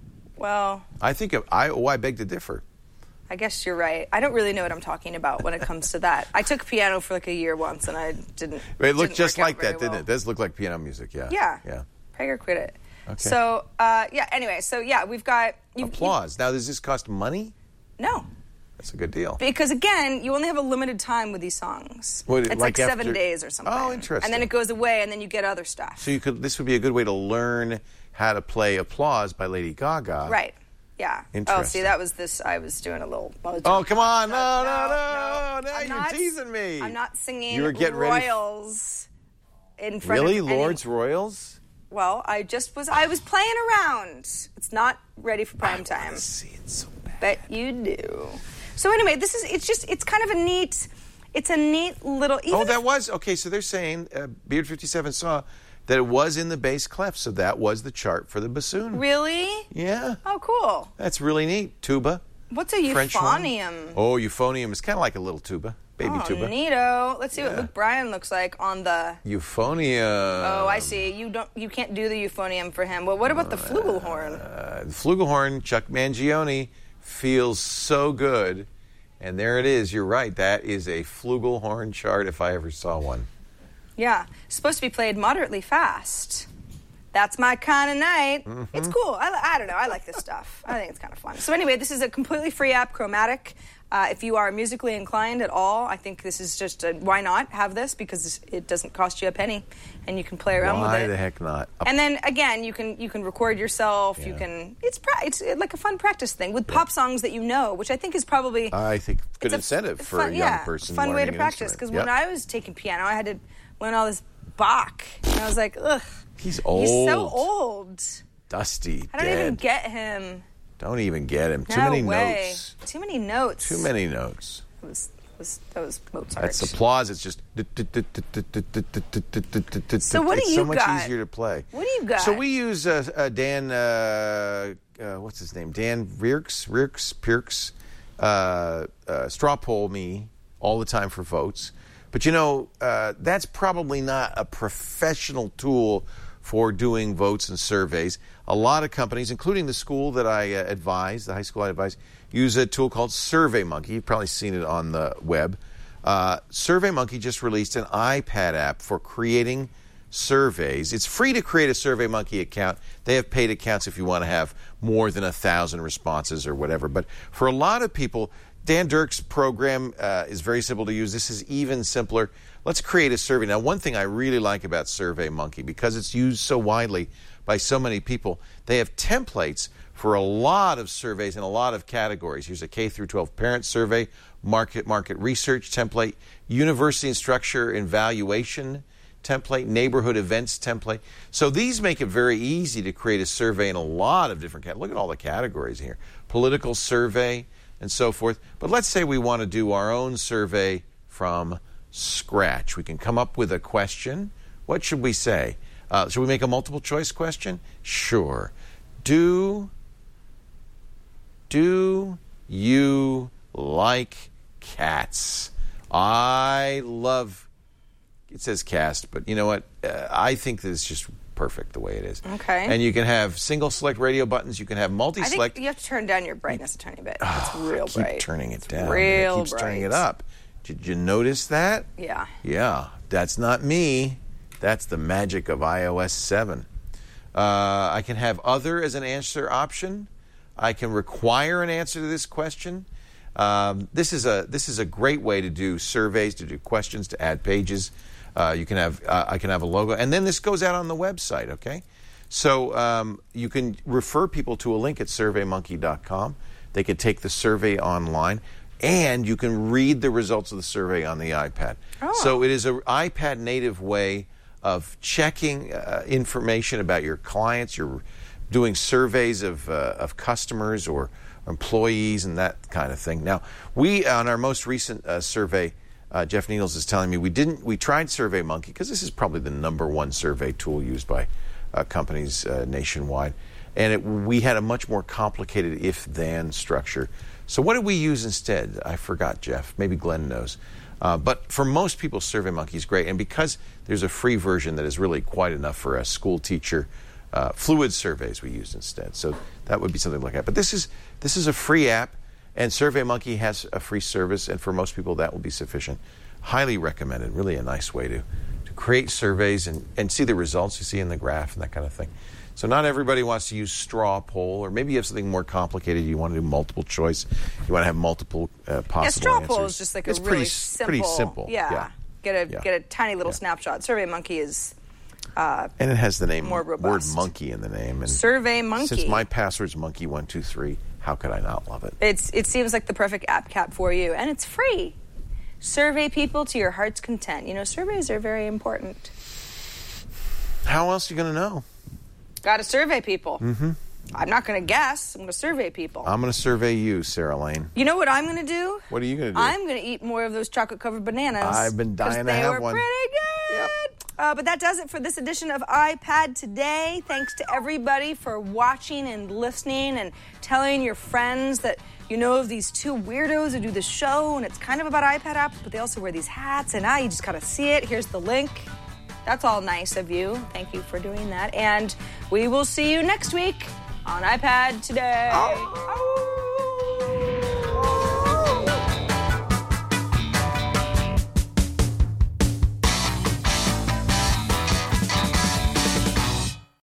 Well, I think of, I oh I beg to differ. I guess you're right. I don't really know what I'm talking about when it comes to that. I took piano for like a year once, and I didn't. It looked didn't just work out like that, very didn't well. it? It does look like piano music, yeah. Yeah. Yeah. Prager quit it. Okay. So, uh, yeah, anyway, so yeah, we've got... You, Applause. Now, does this cost money? You, no. That's a good deal. Because, again, you only have a limited time with these songs. What, it's like like, seven after- days or something. Oh, interesting. And then it goes away, and then you get other stuff. So you could. This would be a good way to learn how to play Applause by Lady Gaga. Right. Yeah. Oh, Interesting. see, that was this. I was doing a little. I was Oh, doing- come on. No, no, no, no. no. Now I'm you're not- teasing me. I'm not singing You were getting ready f- Royals in front Really? of any- Lords Royals? Well, I just was. I was playing around. It's not ready for prime I time. wanna see it so bad. Bet you do. So anyway, this is. It's just. It's kind of a neat. It's a neat little. Even Oh, that if- was okay. So they're saying uh, Beard fifty-seven saw that it was in the bass clef, so that was the chart for the bassoon. Really? Yeah, Oh, cool. that's really neat. Tuba. What's a French horn. euphonium? Oh, euphonium is kind of like a little tuba, baby Oh, tuba. neato. Let's see what Yeah. Luke Bryan looks like on the. Euphonium. Oh, I see. You don't. You can't do the euphonium for him. Well, what about the flugelhorn? Uh, the flugelhorn, Chuck Mangione, feels so good. And there it is. You're right. That is a flugelhorn chart if I ever saw one. Yeah, supposed to be played moderately fast. That's my kind of night. Mm-hmm. It's cool. I, li- I don't know. I like this stuff. I think it's kind of fun. So anyway, this is a completely free app, Chromatic. Uh, if you are musically inclined at all, I think this is just a, why not have this, because it doesn't cost you a penny, and you can play around Why with it. the heck not? And then again, you can you can record yourself. You Yeah. can it's pra- it's like a fun practice thing with pop songs that you know, which I think is probably I think good it's a incentive f- for fun, a young yeah, person. Fun way learning to an practice, because instrument. when Yep. I was taking piano, I had to learn all this Bach, and I was like, ugh, He's old. he's so old. Dusty, I don't dead. even get him. Don't even get him. Too No many way. notes. Too many notes. Too many notes. That was that was, that was Mozart. That's applause. It's just. So what do it's you so much got? easier to play. What do you got? So we use uh, uh, Dan. Uh, uh, what's his name? Dan Rierks, Rierks, Pierks, uh, uh, straw poll me all the time for votes. But you know, uh, that's probably not a professional tool for doing votes and surveys. A lot of companies, including the school that I uh, advise, the high school I advise, use a tool called SurveyMonkey. You've probably seen it on the web. Uh, SurveyMonkey just released an iPad app for creating surveys. It's free to create a SurveyMonkey account. They have paid accounts if you want to have more than a thousand responses or whatever. But for a lot of people, Dan Dirk's program uh, is very simple to use. This is even simpler. Let's create a survey. Now, one thing I really like about SurveyMonkey, because it's used so widely by so many people, they have templates for a lot of surveys in a lot of categories. Here's a K through twelve parent survey, market market research template, university instructor evaluation template, neighborhood events template. So these make it very easy to create a survey in a lot of different categories. Look at all the categories here. Political survey and so forth. But let's say we want to do our own survey from scratch. We can come up with a question. What should we say? Uh, should we make a multiple choice question? Sure. Do, do you like cats? I love, it says cast, but you know what? Uh, I think that it's just perfect the way it is. Okay. And you can have single select radio buttons. You can have I multi-select. think you have to turn down your brightness a tiny bit. It's real keep bright. turning it It's down. Real it keeps bright. turning it up. Did you notice that? Yeah. Yeah, that's not me. That's the magic of i O S seven. Uh, I can have other as an answer option. I can require an answer to this question. Um, this is a this is a great way to do surveys, to do questions, to add pages. Uh, you can have uh, I can have a logo, and then this goes out on the website. Okay, so um, you can refer people to a link at survey monkey dot com. They can take the survey online, and you can read the results of the survey on the iPad. Oh. So it is an iPad native way of checking uh, information about your clients. You're doing surveys of uh, of customers or employees and that kind of thing. Now, we on our most recent uh, survey, uh, Jeff Needles is telling me we didn't. We tried SurveyMonkey because this is probably the number one survey tool used by uh, companies uh, nationwide, and it, we had a much more complicated if-then structure. So what did we use instead? I forgot, Jeff. Maybe Glenn knows. Uh, but for most people, SurveyMonkey is great, and because there's a free version that is really quite enough for a school teacher, uh, fluid surveys we used instead. So that would be something to look at. But this is this is a free app, and SurveyMonkey has a free service, and for most people that will be sufficient. Highly recommended. Really a nice way to, to create surveys and, and see the results you see in the graph and that kind of thing. So not everybody wants to use straw poll, or maybe you have something more complicated. You want to do multiple choice. You want to have multiple uh, possible yeah, straw answers. poll is just like it's a really pretty, simple. pretty simple. Yeah. yeah. Get a yeah. get a tiny little Yeah. snapshot. SurveyMonkey is uh, and it has the name more word robust. monkey in the name. And SurveyMonkey. Since my password's monkey one two three, how could I not love it? It's it seems like the perfect app cap for you, and it's free. Survey people to your heart's content. You know, surveys are very important. How else are you going to know? Got to survey people. Mm-hmm. I'm not going to guess. I'm going to survey people. I'm going to survey you, Sarah Lane. You know what I'm going to do? What are you going to do? I'm going to eat more of those chocolate-covered bananas. I've been dying to they have were one. pretty good. Yep. Uh, but that does it for this edition of iPad Today. Thanks to everybody for watching and listening and telling your friends that you know of these two weirdos who do the show, and it's kind of about iPad apps, but they also wear these hats, and now you just got to see it. Here's the link. That's all nice of you. Thank you for doing that. And we will see you next week on iPad Today. Oh. Oh.